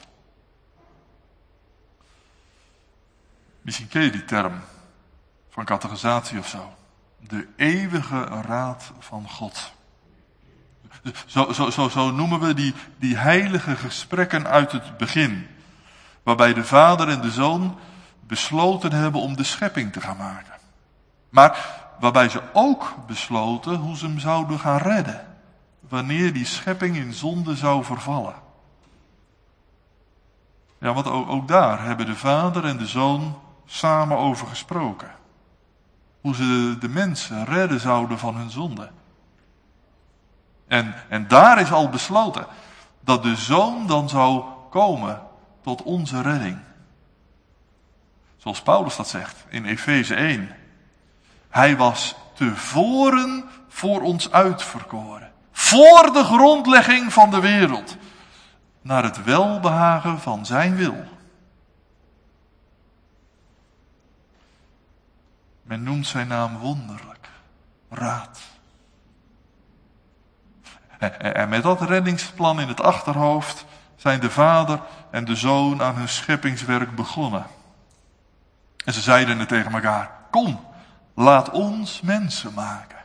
Misschien ken je die term van catechisatie of zo. De eeuwige raad van God. Zo, zo, zo, zo noemen we die, die heilige gesprekken uit het begin. Waarbij de Vader en de Zoon besloten hebben om de schepping te gaan maken. Maar waarbij ze ook besloten hoe ze hem zouden gaan redden. Wanneer die schepping in zonde zou vervallen. Ja, want ook, ook daar hebben de Vader en de Zoon samen over gesproken. Hoe ze de mensen redden zouden van hun zonde. En, en daar is al besloten dat de Zoon dan zou komen tot onze redding. Zoals Paulus dat zegt in Efeze één. Hij was tevoren voor ons uitverkoren. Voor de grondlegging van de wereld. Naar het welbehagen van zijn wil. Men noemt zijn naam wonderlijk. Raad. En met dat reddingsplan in het achterhoofd zijn de Vader en de Zoon aan hun scheppingswerk begonnen. En ze zeiden het tegen elkaar. Kom, laat ons mensen maken.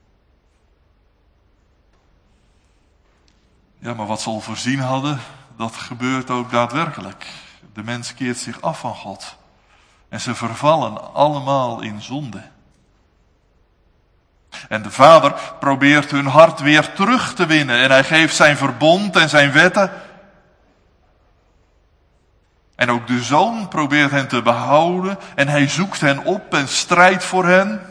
Ja, maar wat ze al voorzien hadden, dat gebeurt ook daadwerkelijk. De mens keert zich af van God. En ze vervallen allemaal in zonde. En de Vader probeert hun hart weer terug te winnen. En hij geeft zijn verbond en zijn wetten. En ook de Zoon probeert hen te behouden. En hij zoekt hen op en strijdt voor hen.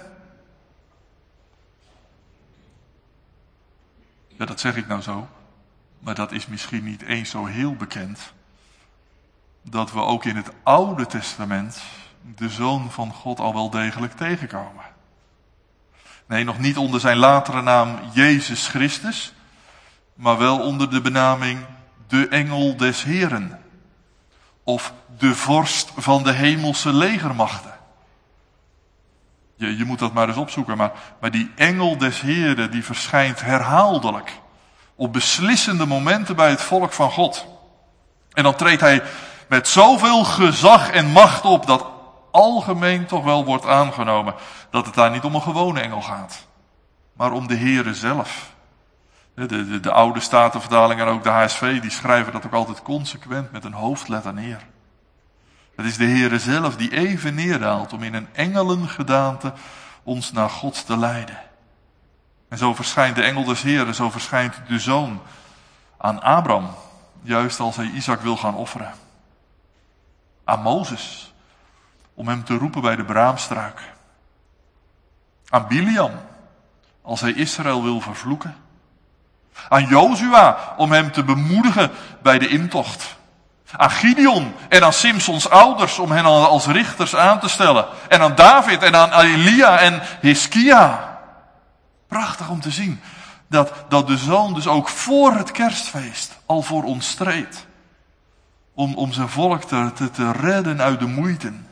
Ja, dat zeg ik nou zo. Maar dat is misschien niet eens zo heel bekend. Dat we ook in het Oude Testament de Zoon van God al wel degelijk tegenkomen. Nee, nog niet onder zijn latere naam Jezus Christus, maar wel onder de benaming de Engel des Heren. Of de vorst van de hemelse legermachten. Je, je moet dat maar eens opzoeken, maar, maar die Engel des Heren die verschijnt herhaaldelijk. Op beslissende momenten bij het volk van God. En dan treedt hij met zoveel gezag en macht op dat algemeen toch wel wordt aangenomen dat het daar niet om een gewone engel gaat, maar om de Heere zelf. De, de, de oude Statenvertaling en ook de H S V, die schrijven dat ook altijd consequent met een hoofdletter neer. Het is de Heere zelf die even neerdaalt om in een engelengedaante ons naar God te leiden. En zo verschijnt de engel des Heeren, zo verschijnt de Zoon aan Abraham, juist als hij Isaac wil gaan offeren. Aan Mozes, om hem te roepen bij de braamstruik. Aan Biliam, als hij Israël wil vervloeken. Aan Jozua, om hem te bemoedigen bij de intocht. Aan Gideon en aan Simsons ouders, om hen als richters aan te stellen. En aan David en aan Elia en Hiskia. Prachtig om te zien dat, dat de Zoon dus ook voor het kerstfeest al voor ons streed. Om, om zijn volk te, te, te redden uit de moeiten.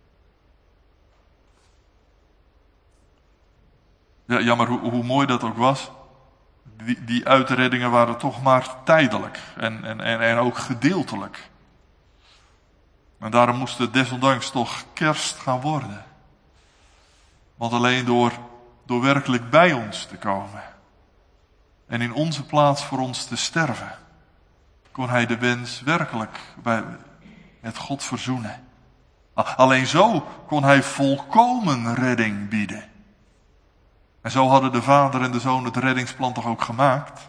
Ja, ja maar hoe, hoe mooi dat ook was. Die, die uitreddingen waren toch maar tijdelijk. En, en, en, en ook gedeeltelijk. En daarom moest het desondanks toch kerst gaan worden. Want alleen door, door werkelijk bij ons te komen. En in onze plaats voor ons te sterven. Kon hij de wens werkelijk bij, met God verzoenen. Alleen zo kon hij volkomen redding bieden. En zo hadden de Vader en de Zoon het reddingsplan toch ook gemaakt.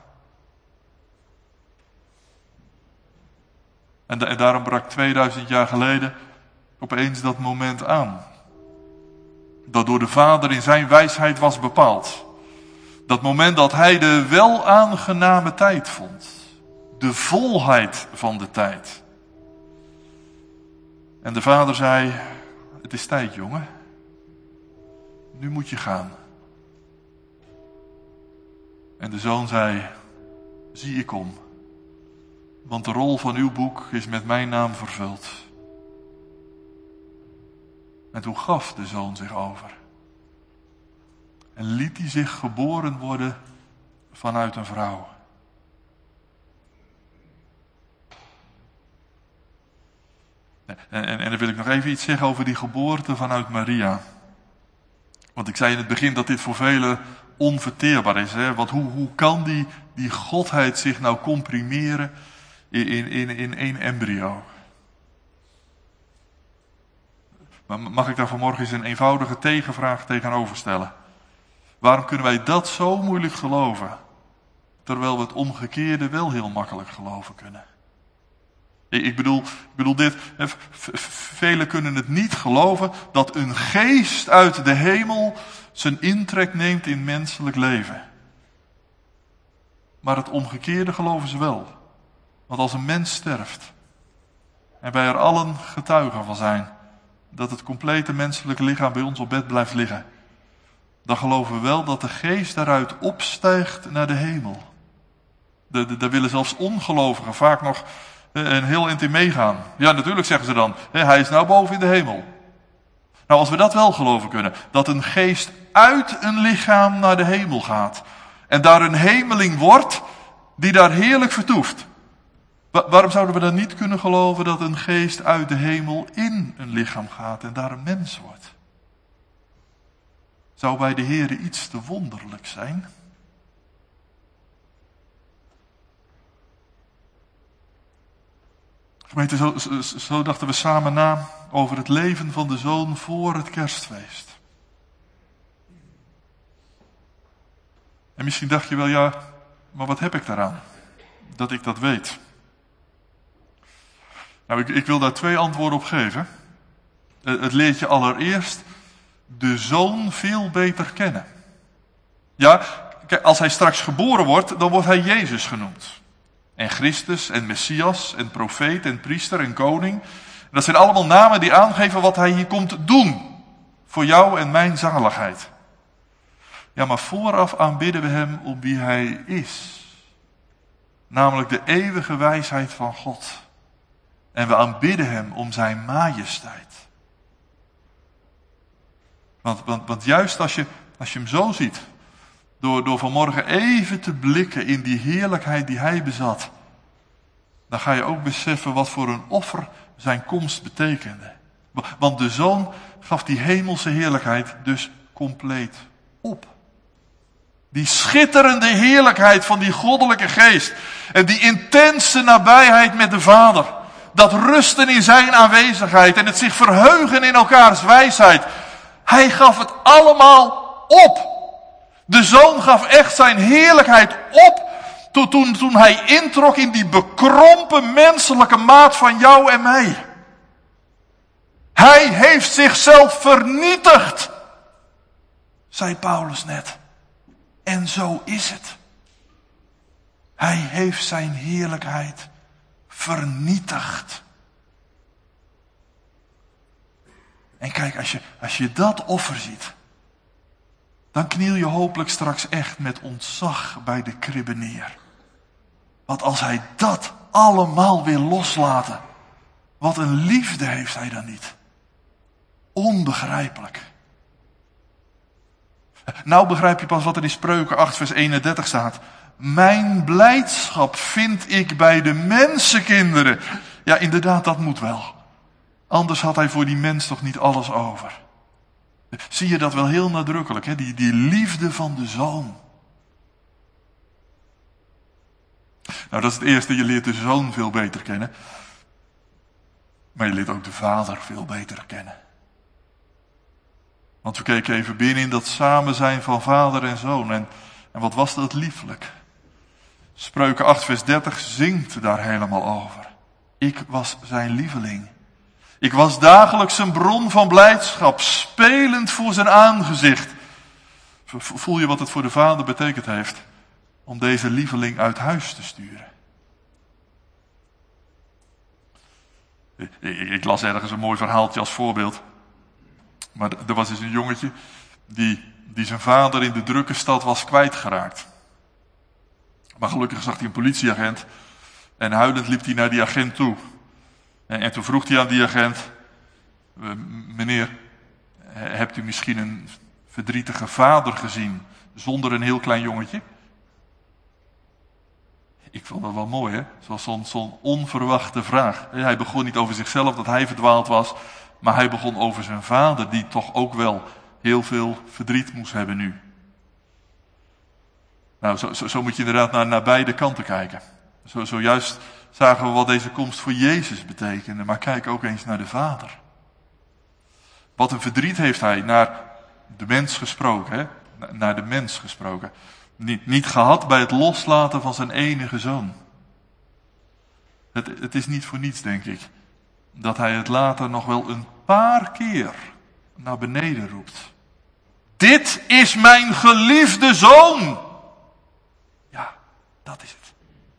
En, da- en daarom brak tweeduizend jaar geleden opeens dat moment aan. Dat door de Vader in zijn wijsheid was bepaald. Dat moment dat hij de wel aangename tijd vond. De volheid van de tijd. En de Vader zei, het is tijd, jongen. Nu moet je gaan. En de Zoon zei, zie ik kom. Want de rol van uw boek is met mijn naam vervuld. En toen gaf de Zoon zich over. En liet hij zich geboren worden vanuit een vrouw. En, en, en dan wil ik nog even iets zeggen over die geboorte vanuit Maria. Want ik zei in het begin dat dit voor velen onverteerbaar is. Hè? Want hoe, hoe kan die, die godheid zich nou comprimeren in, in, in één embryo? Maar mag ik daar vanmorgen eens een eenvoudige tegenvraag tegenover stellen? Waarom kunnen wij dat zo moeilijk geloven, terwijl we het omgekeerde wel heel makkelijk geloven kunnen? Ik bedoel, ik bedoel dit, velen kunnen het niet geloven dat een geest uit de hemel zijn intrek neemt in menselijk leven. Maar het omgekeerde geloven ze wel. Want als een mens sterft, en wij er allen getuigen van zijn, dat het complete menselijke lichaam bij ons op bed blijft liggen, dan geloven we wel dat de geest daaruit opstijgt naar de hemel. De, de, daar willen zelfs ongelovigen vaak nog een heel eind in meegaan. Ja, natuurlijk zeggen ze dan, hij is nou boven in de hemel. Nou, als we dat wel geloven kunnen, dat een geest uit een lichaam naar de hemel gaat en daar een hemeling wordt die daar heerlijk vertoeft. Wa- waarom zouden we dan niet kunnen geloven dat een geest uit de hemel in een lichaam gaat en daar een mens wordt? Zou bij de Heere iets te wonderlijk zijn? Gemeente, zo, zo, zo dachten we samen na over het leven van de Zoon voor het kerstfeest. En misschien dacht je wel, ja, maar wat heb ik daaraan? Dat ik dat weet. Nou, ik, ik wil daar twee antwoorden op geven. Het leert je allereerst de Zoon veel beter kennen. Ja, kijk, als hij straks geboren wordt, dan wordt hij Jezus genoemd. En Christus, en Messias, en profeet, en priester, en koning. Dat zijn allemaal namen die aangeven wat hij hier komt doen. Voor jou en mijn zaligheid. Ja, maar vooraf aanbidden we hem om wie hij is. Namelijk de eeuwige wijsheid van God. En we aanbidden hem om zijn majesteit. Want, want, want juist als je, als je hem zo ziet, door, door vanmorgen even te blikken in die heerlijkheid die hij bezat, dan ga je ook beseffen wat voor een offer zijn komst betekende. Want de Zoon gaf die hemelse heerlijkheid dus compleet op. Die schitterende heerlijkheid van die goddelijke geest en die intense nabijheid met de Vader. Dat rusten in zijn aanwezigheid en het zich verheugen in elkaars wijsheid. Hij gaf het allemaal op. De Zoon gaf echt zijn heerlijkheid op toen, toen, toen hij introk in die bekrompen menselijke maat van jou en mij. Hij heeft zichzelf vernietigd, zei Paulus net. En zo is het. Hij heeft zijn heerlijkheid vernietigd. En kijk, als je, als je dat offer ziet, dan kniel je hopelijk straks echt met ontzag bij de kribbe neer. Want als hij dat allemaal wil loslaten, wat een liefde heeft hij dan niet. Onbegrijpelijk. Nou begrijp je pas wat er in Spreuken acht vers eenendertig staat. Mijn blijdschap vind ik bij de mensenkinderen. Ja, inderdaad, dat moet wel. Anders had hij voor die mens toch niet alles over. Zie je dat wel heel nadrukkelijk, hè? Die, die liefde van de Zoon. Nou, dat is het eerste. Je leert de Zoon veel beter kennen. Maar je leert ook de Vader veel beter kennen. Want we keken even binnen in dat samen zijn van Vader en Zoon. En, en wat was dat lieflijk. Spreuken acht vers dertig zingt daar helemaal over. Ik was zijn lieveling. Ik was dagelijks een bron van blijdschap, spelend voor zijn aangezicht. Voel je wat het voor de Vader betekend heeft om deze lieveling uit huis te sturen? Ik las ergens een mooi verhaaltje als voorbeeld. Maar er was eens een jongetje die, die zijn vader in de drukke stad was kwijtgeraakt. Maar gelukkig zag hij een politieagent en huilend liep hij naar die agent toe. En, en toen vroeg hij aan die agent, meneer, hebt u misschien een verdrietige vader gezien zonder een heel klein jongetje? Ik vond dat wel mooi, hè? Zoals zo'n, zo'n onverwachte vraag. Hij begon niet over zichzelf, dat hij verdwaald was, maar hij begon over zijn vader, die toch ook wel heel veel verdriet moest hebben nu. Nou, zo, zo, zo moet je inderdaad naar, naar beide kanten kijken. Zo, zojuist zagen we wat deze komst voor Jezus betekende, maar kijk ook eens naar de Vader. Wat een verdriet heeft hij naar de mens gesproken, hè? Naar de mens gesproken. Niet, niet gehad bij het loslaten van zijn enige zoon. Het, het is niet voor niets, denk ik, dat hij het later nog wel een paar keer naar beneden roept. Dit is mijn geliefde zoon. Ja, dat is het.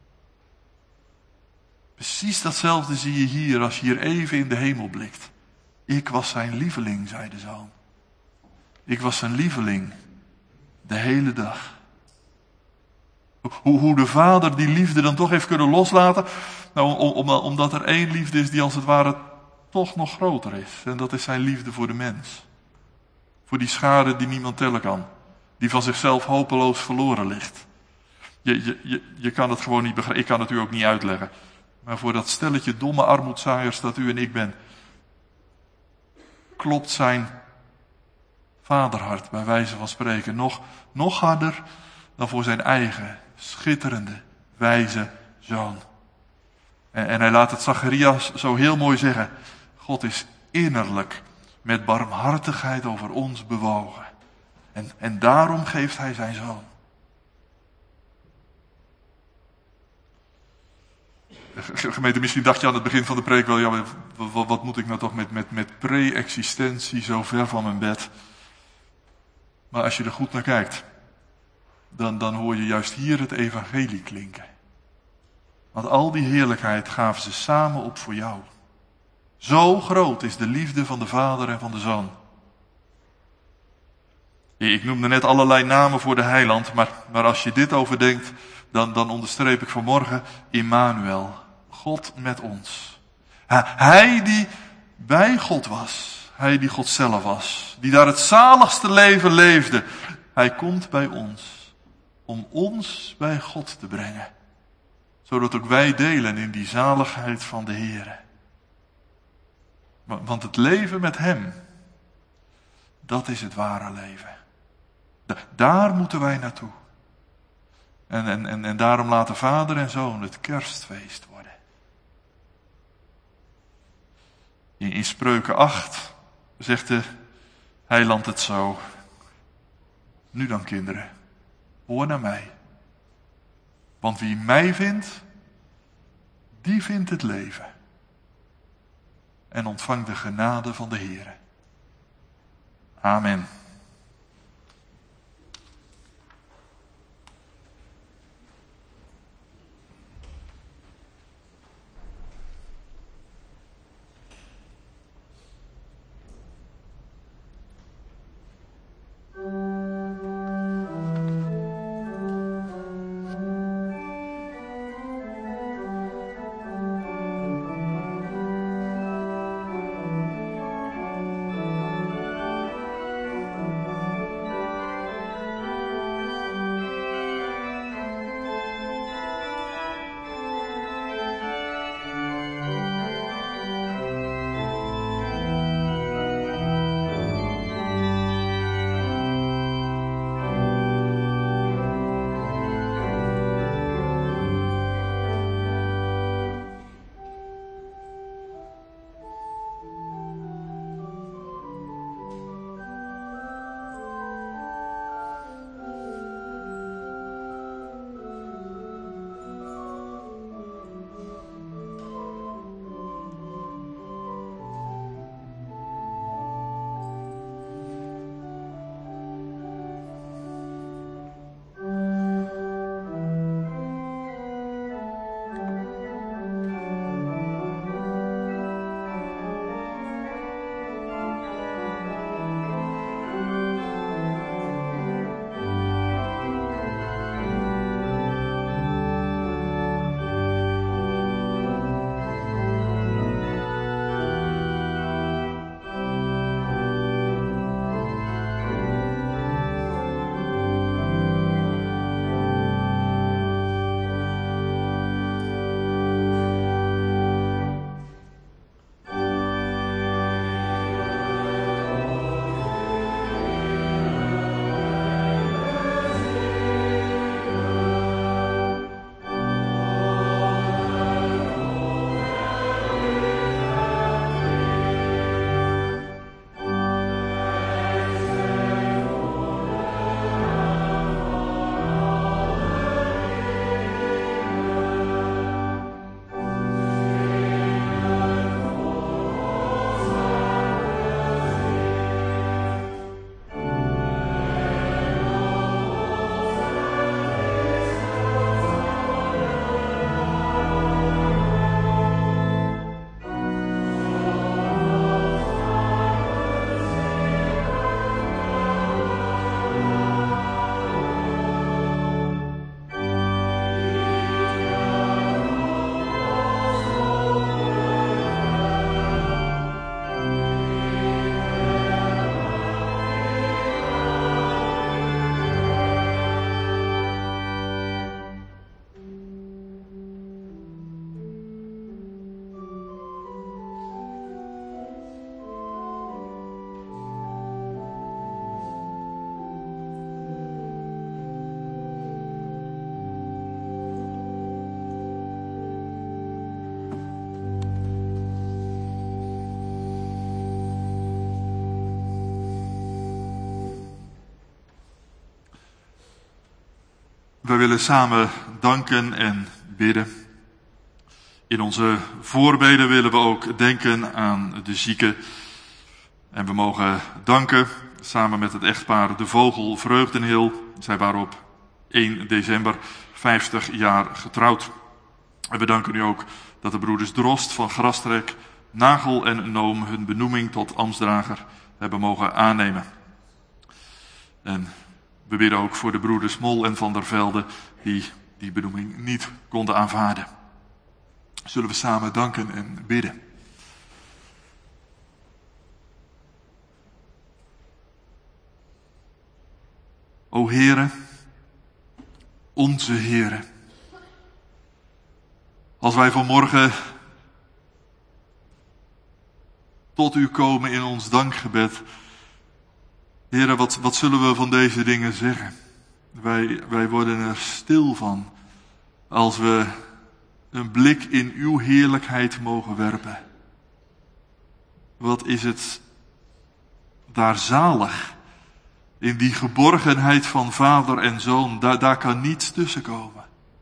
Precies datzelfde zie je hier als je hier even in de hemel blikt. Ik was zijn lieveling, zei de zoon. Ik was zijn lieveling de hele dag. Hoe, hoe de Vader die liefde dan toch heeft kunnen loslaten. Nou, om, om, omdat er één liefde is die als het ware toch nog groter is. En dat is zijn liefde voor de mens. Voor die schade die niemand tellen kan. Die van zichzelf hopeloos verloren ligt. Je, je, je, je kan het gewoon niet begrijpen. Ik kan het u ook niet uitleggen. Maar voor dat stelletje domme armoedzaaiers dat u en ik ben, klopt zijn vaderhart bij wijze van spreken nog, nog harder dan voor zijn eigen schitterende, wijze zoon. En, en hij laat het Zacharias zo heel mooi zeggen. God is innerlijk met barmhartigheid over ons bewogen. En, en daarom geeft hij zijn zoon. Gemeente, misschien dacht je aan het begin van de preek wel, ja, wat, wat moet ik nou toch met, met, met pre-existentie zo ver van mijn bed? Maar als je er goed naar kijkt, dan, dan hoor je juist hier het evangelie klinken. Want al die heerlijkheid gaven ze samen op voor jou. Zo groot is de liefde van de Vader en van de Zoon. Ik noemde net allerlei namen voor de heiland, maar, maar als je dit overdenkt, dan, dan onderstreep ik vanmorgen Immanuel. God met ons. Hij die bij God was. Hij die God zelf was. Die daar het zaligste leven leefde. Hij komt bij ons. Om ons bij God te brengen. Zodat ook wij delen in die zaligheid van de Heere. Want het leven met Hem. Dat is het ware leven. Daar moeten wij naartoe. En, en, en, en daarom laten Vader en Zoon het kerstfeest worden. In, in Spreuken acht zegt de heiland het zo. Nu dan, kinderen, hoor naar mij. Want wie mij vindt, die vindt het leven. En ontvangt de genade van de Heere. Amen. wij willen samen danken en bidden. In onze voorbeden willen we ook denken aan de zieken. En we mogen danken samen met het echtpaar De Vogel Vreugdenheel. Zij waren op één december vijftig jaar getrouwd. En we danken u ook dat de broeders Drost van Grastrek, Nagel en Noom hun benoeming tot ambtsdrager hebben mogen aannemen. En we bidden ook voor de broeders Mol en Van der Velde die die benoeming niet konden aanvaarden. Zullen we samen danken en bidden. O Heere, onze Heere, als wij vanmorgen tot u komen in ons dankgebed, Heere, wat, wat zullen we van deze dingen zeggen? Wij, wij worden er stil van als we een blik in uw heerlijkheid mogen werpen. Wat is het daar zalig in die geborgenheid van vader en zoon, daar, daar kan niets tussen komen.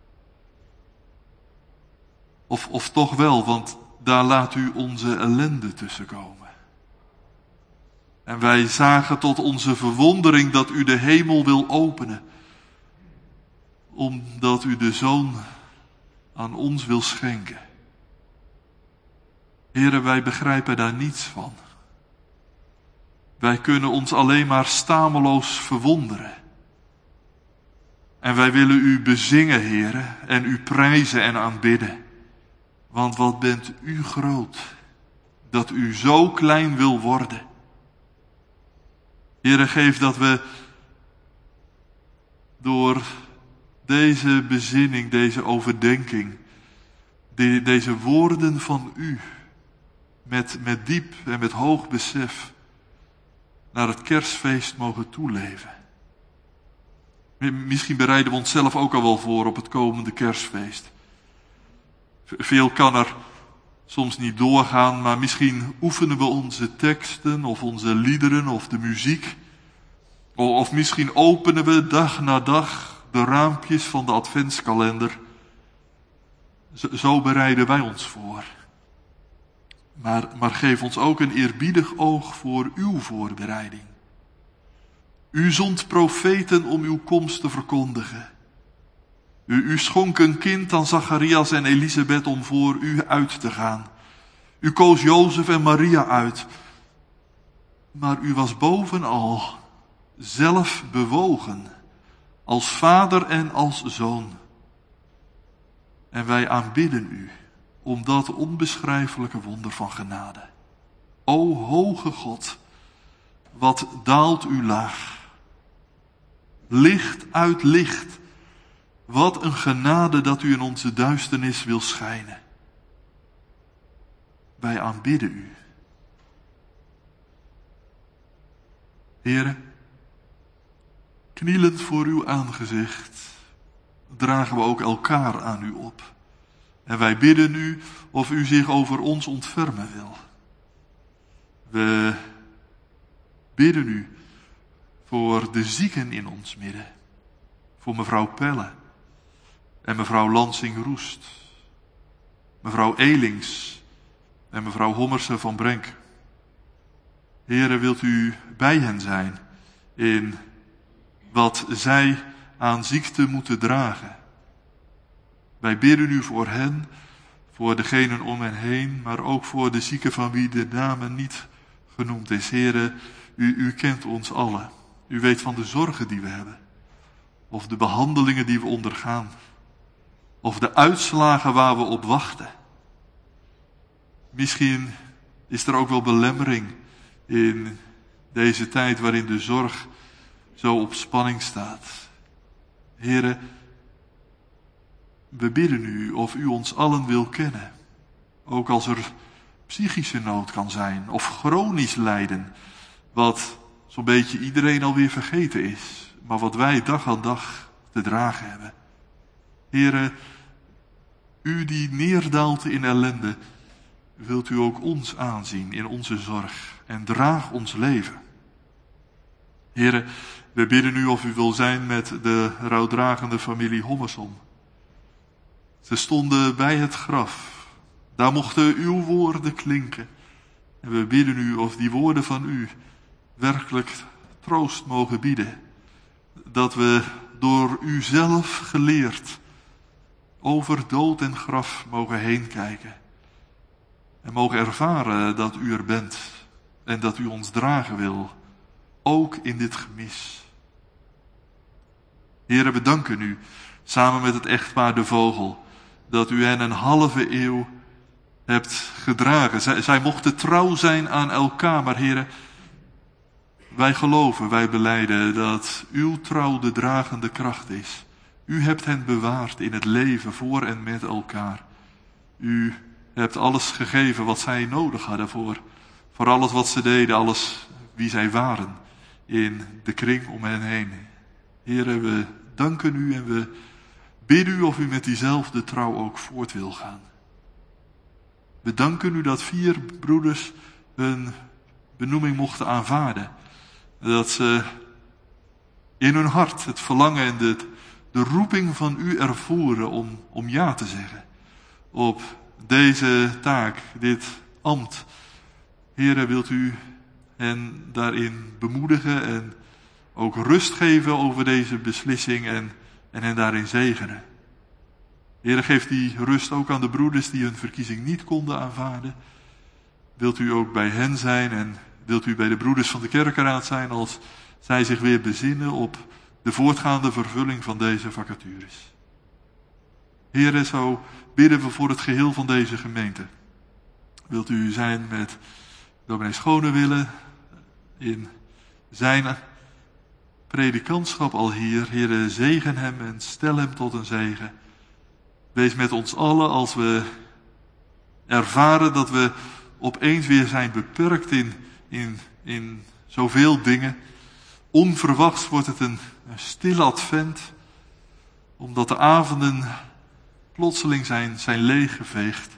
Of, of toch wel, want daar laat u onze ellende tussenkomen. En wij zagen tot onze verwondering dat u de hemel wil openen. Omdat u de Zoon aan ons wil schenken. Heren, wij begrijpen daar niets van. Wij kunnen ons alleen maar stameloos verwonderen. En wij willen u bezingen, Heren, en u prijzen en aanbidden. Want wat bent u groot, dat u zo klein wil worden. Heere, geef dat we door deze bezinning, deze overdenking, de, deze woorden van u, met, met diep en met hoog besef, naar het kerstfeest mogen toeleven. Misschien bereiden we onszelf ook al wel voor op het komende kerstfeest. Veel kan er soms niet doorgaan, maar misschien oefenen we onze teksten of onze liederen of de muziek. Of misschien openen we dag na dag de raampjes van de adventskalender. Zo bereiden wij ons voor. Maar, maar geef ons ook een eerbiedig oog voor uw voorbereiding. U zond profeten om uw komst te verkondigen. U, u schonk een kind aan Zacharias en Elisabeth om voor u uit te gaan. U koos Jozef en Maria uit. Maar u was bovenal zelf bewogen, als vader en als zoon. En wij aanbidden u om dat onbeschrijfelijke wonder van genade. O hoge God, wat daalt u laag. Licht uit licht. Wat een genade dat u in onze duisternis wil schijnen. Wij aanbidden u. Heren, knielend voor uw aangezicht dragen we ook elkaar aan u op. En wij bidden u of u zich over ons ontfermen wil. We bidden u voor de zieken in ons midden. Voor mevrouw Pelle en mevrouw Lansing-Roest. Mevrouw Elings en mevrouw Hommersen van Brenk. Heere, wilt u bij hen zijn in wat zij aan ziekte moeten dragen. Wij bidden u voor hen, voor degenen om hen heen, maar ook voor de zieken van wie de namen niet genoemd is. Heere, u, u kent ons allen. U weet van de zorgen die we hebben. Of de behandelingen die we ondergaan. Of de uitslagen waar we op wachten. Misschien is er ook wel belemmering in deze tijd waarin de zorg zo op spanning staat. Heere, we bidden u of u ons allen wil kennen. Ook als er psychische nood kan zijn of chronisch lijden. Wat zo'n beetje iedereen alweer vergeten is. Maar wat wij dag aan dag te dragen hebben. Heere, u die neerdaalt in ellende, wilt u ook ons aanzien in onze zorg en draag ons leven. Heren, we bidden u of u wil zijn met de rouwdragende familie Hommerson. Ze stonden bij het graf. Daar mochten uw woorden klinken. En we bidden u of die woorden van u werkelijk troost mogen bieden. Dat we door u zelf geleerd over dood en graf mogen heen kijken. En mogen ervaren dat u er bent en dat u ons dragen wil, ook in dit gemis. Heren, we danken u, samen met het echtpaar De Vogel, dat u hen een halve eeuw hebt gedragen. Zij, zij mochten trouw zijn aan elkaar, maar heren, wij geloven, wij belijden dat uw trouw de dragende kracht is. U hebt hen bewaard in het leven voor en met elkaar. U hebt alles gegeven wat zij nodig hadden voor, voor alles wat ze deden, alles wie zij waren in de kring om hen heen. Heren, we danken u en we bidden u of u met diezelfde trouw ook voort wil gaan. We danken u dat vier broeders hun benoeming mochten aanvaarden. Dat ze in hun hart het verlangen en de, de roeping van u ervoeren om, om ja te zeggen. Op deze taak, dit ambt. Heere, wilt u hen daarin bemoedigen en ook rust geven over deze beslissing en, en hen daarin zegenen. Heere, geef die rust ook aan de broeders die hun verkiezing niet konden aanvaarden. Wilt u ook bij hen zijn en wilt u bij de broeders van de kerkenraad zijn als zij zich weer bezinnen op de voortgaande vervulling van deze vacatures. Heere, zo bidden we voor het geheel van deze gemeente. Wilt u zijn met dominee Schonewille in zijn predikantschap al hier. Heere, zegen hem en stel hem tot een zegen. Wees met ons allen als we ervaren dat we opeens weer zijn beperkt in, in, in zoveel dingen. Onverwachts wordt het een, een stille advent, omdat de avonden plotseling zijn, zijn leeggeveegd.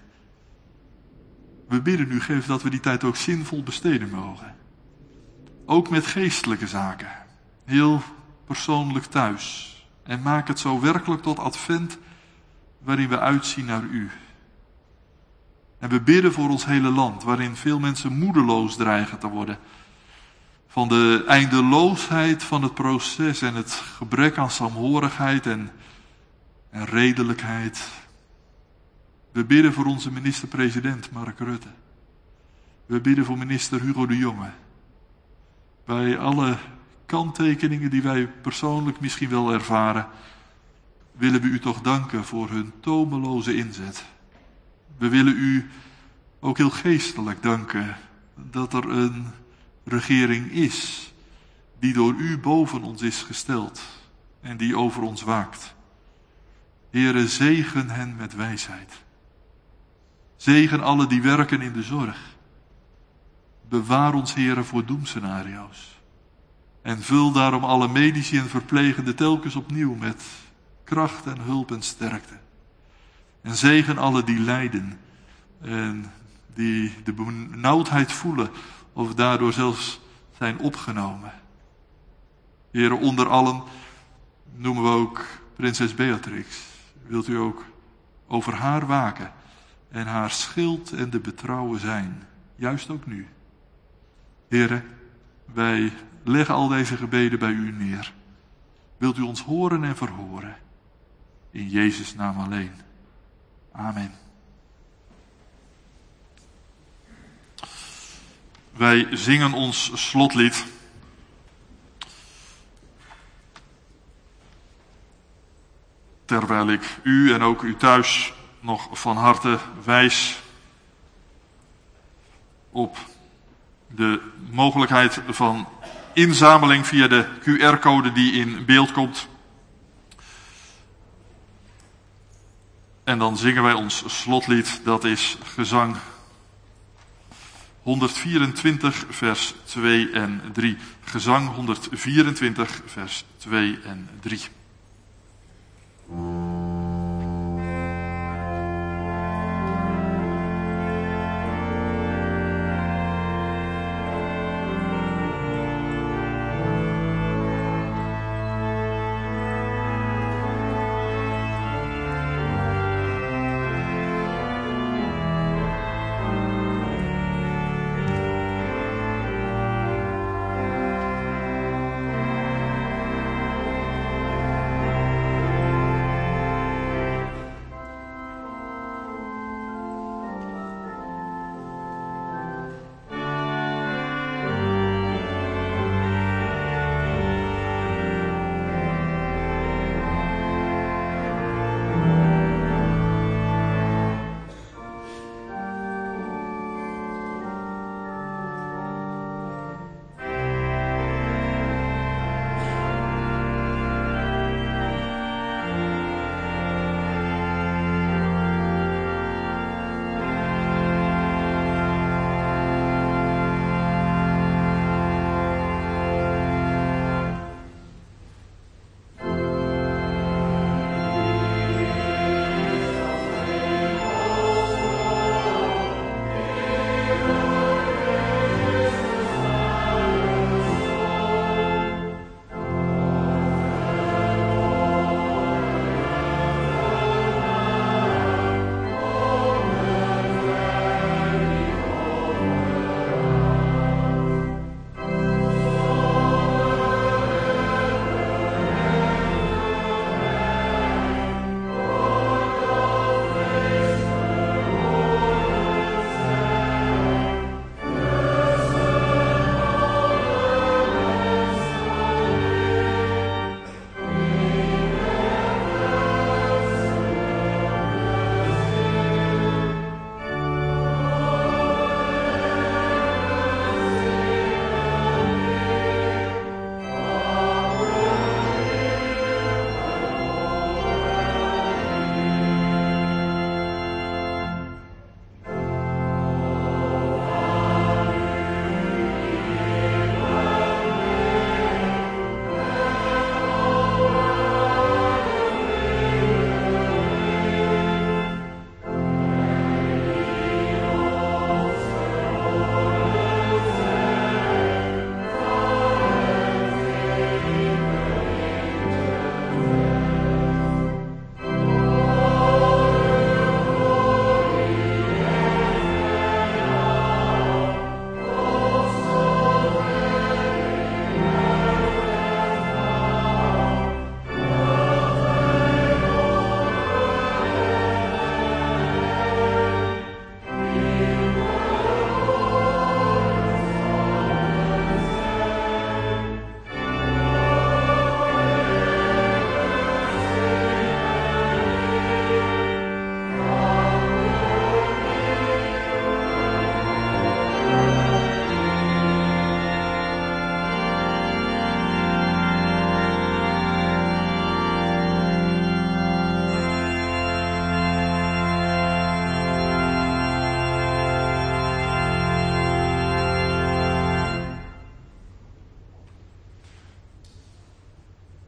We bidden u, geef dat we die tijd ook zinvol besteden mogen. Ook met geestelijke zaken. Heel persoonlijk thuis. En maak het zo werkelijk tot advent waarin we uitzien naar u. En we bidden voor ons hele land, waarin veel mensen moedeloos dreigen te worden. Van de eindeloosheid van het proces en het gebrek aan saamhorigheid en, en redelijkheid. We bidden voor onze minister-president Mark Rutte. We bidden voor minister Hugo de Jonge. Bij alle kanttekeningen die wij persoonlijk misschien wel ervaren, willen we u toch danken voor hun tomeloze inzet. We willen u ook heel geestelijk danken dat er een regering is die door u boven ons is gesteld en die over ons waakt. Heere, zegen hen met wijsheid. Zegen alle die werken in de zorg. Bewaar ons, Heere, voor doemscenario's. En vul daarom alle medici en verplegenden telkens opnieuw met kracht en hulp en sterkte. En zegen alle die lijden en die de benauwdheid voelen of daardoor zelfs zijn opgenomen. Heere, onder allen noemen we ook prinses Beatrix. Wilt u ook over haar waken en haar schild en de betrouwen zijn, juist ook nu. Heere, wij leggen al deze gebeden bij u neer. Wilt u ons horen en verhoren? In Jezus' naam alleen. Amen. Wij zingen ons slotlied. Terwijl ik u en ook u thuis nog van harte wijs op de mogelijkheid van inzameling via de Q R-code die in beeld komt. En dan zingen wij ons slotlied, dat is gezang honderdvierentwintig vers twee en drie. Gezang honderdvierentwintig vers twee en drie.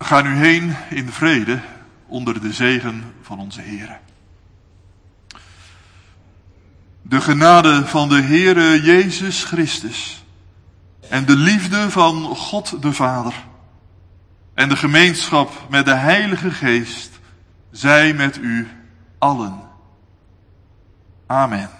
Ga nu heen in vrede onder de zegen van onze Heere. De genade van de Heere Jezus Christus en de liefde van God de Vader en de gemeenschap met de Heilige Geest zij met u allen. Amen.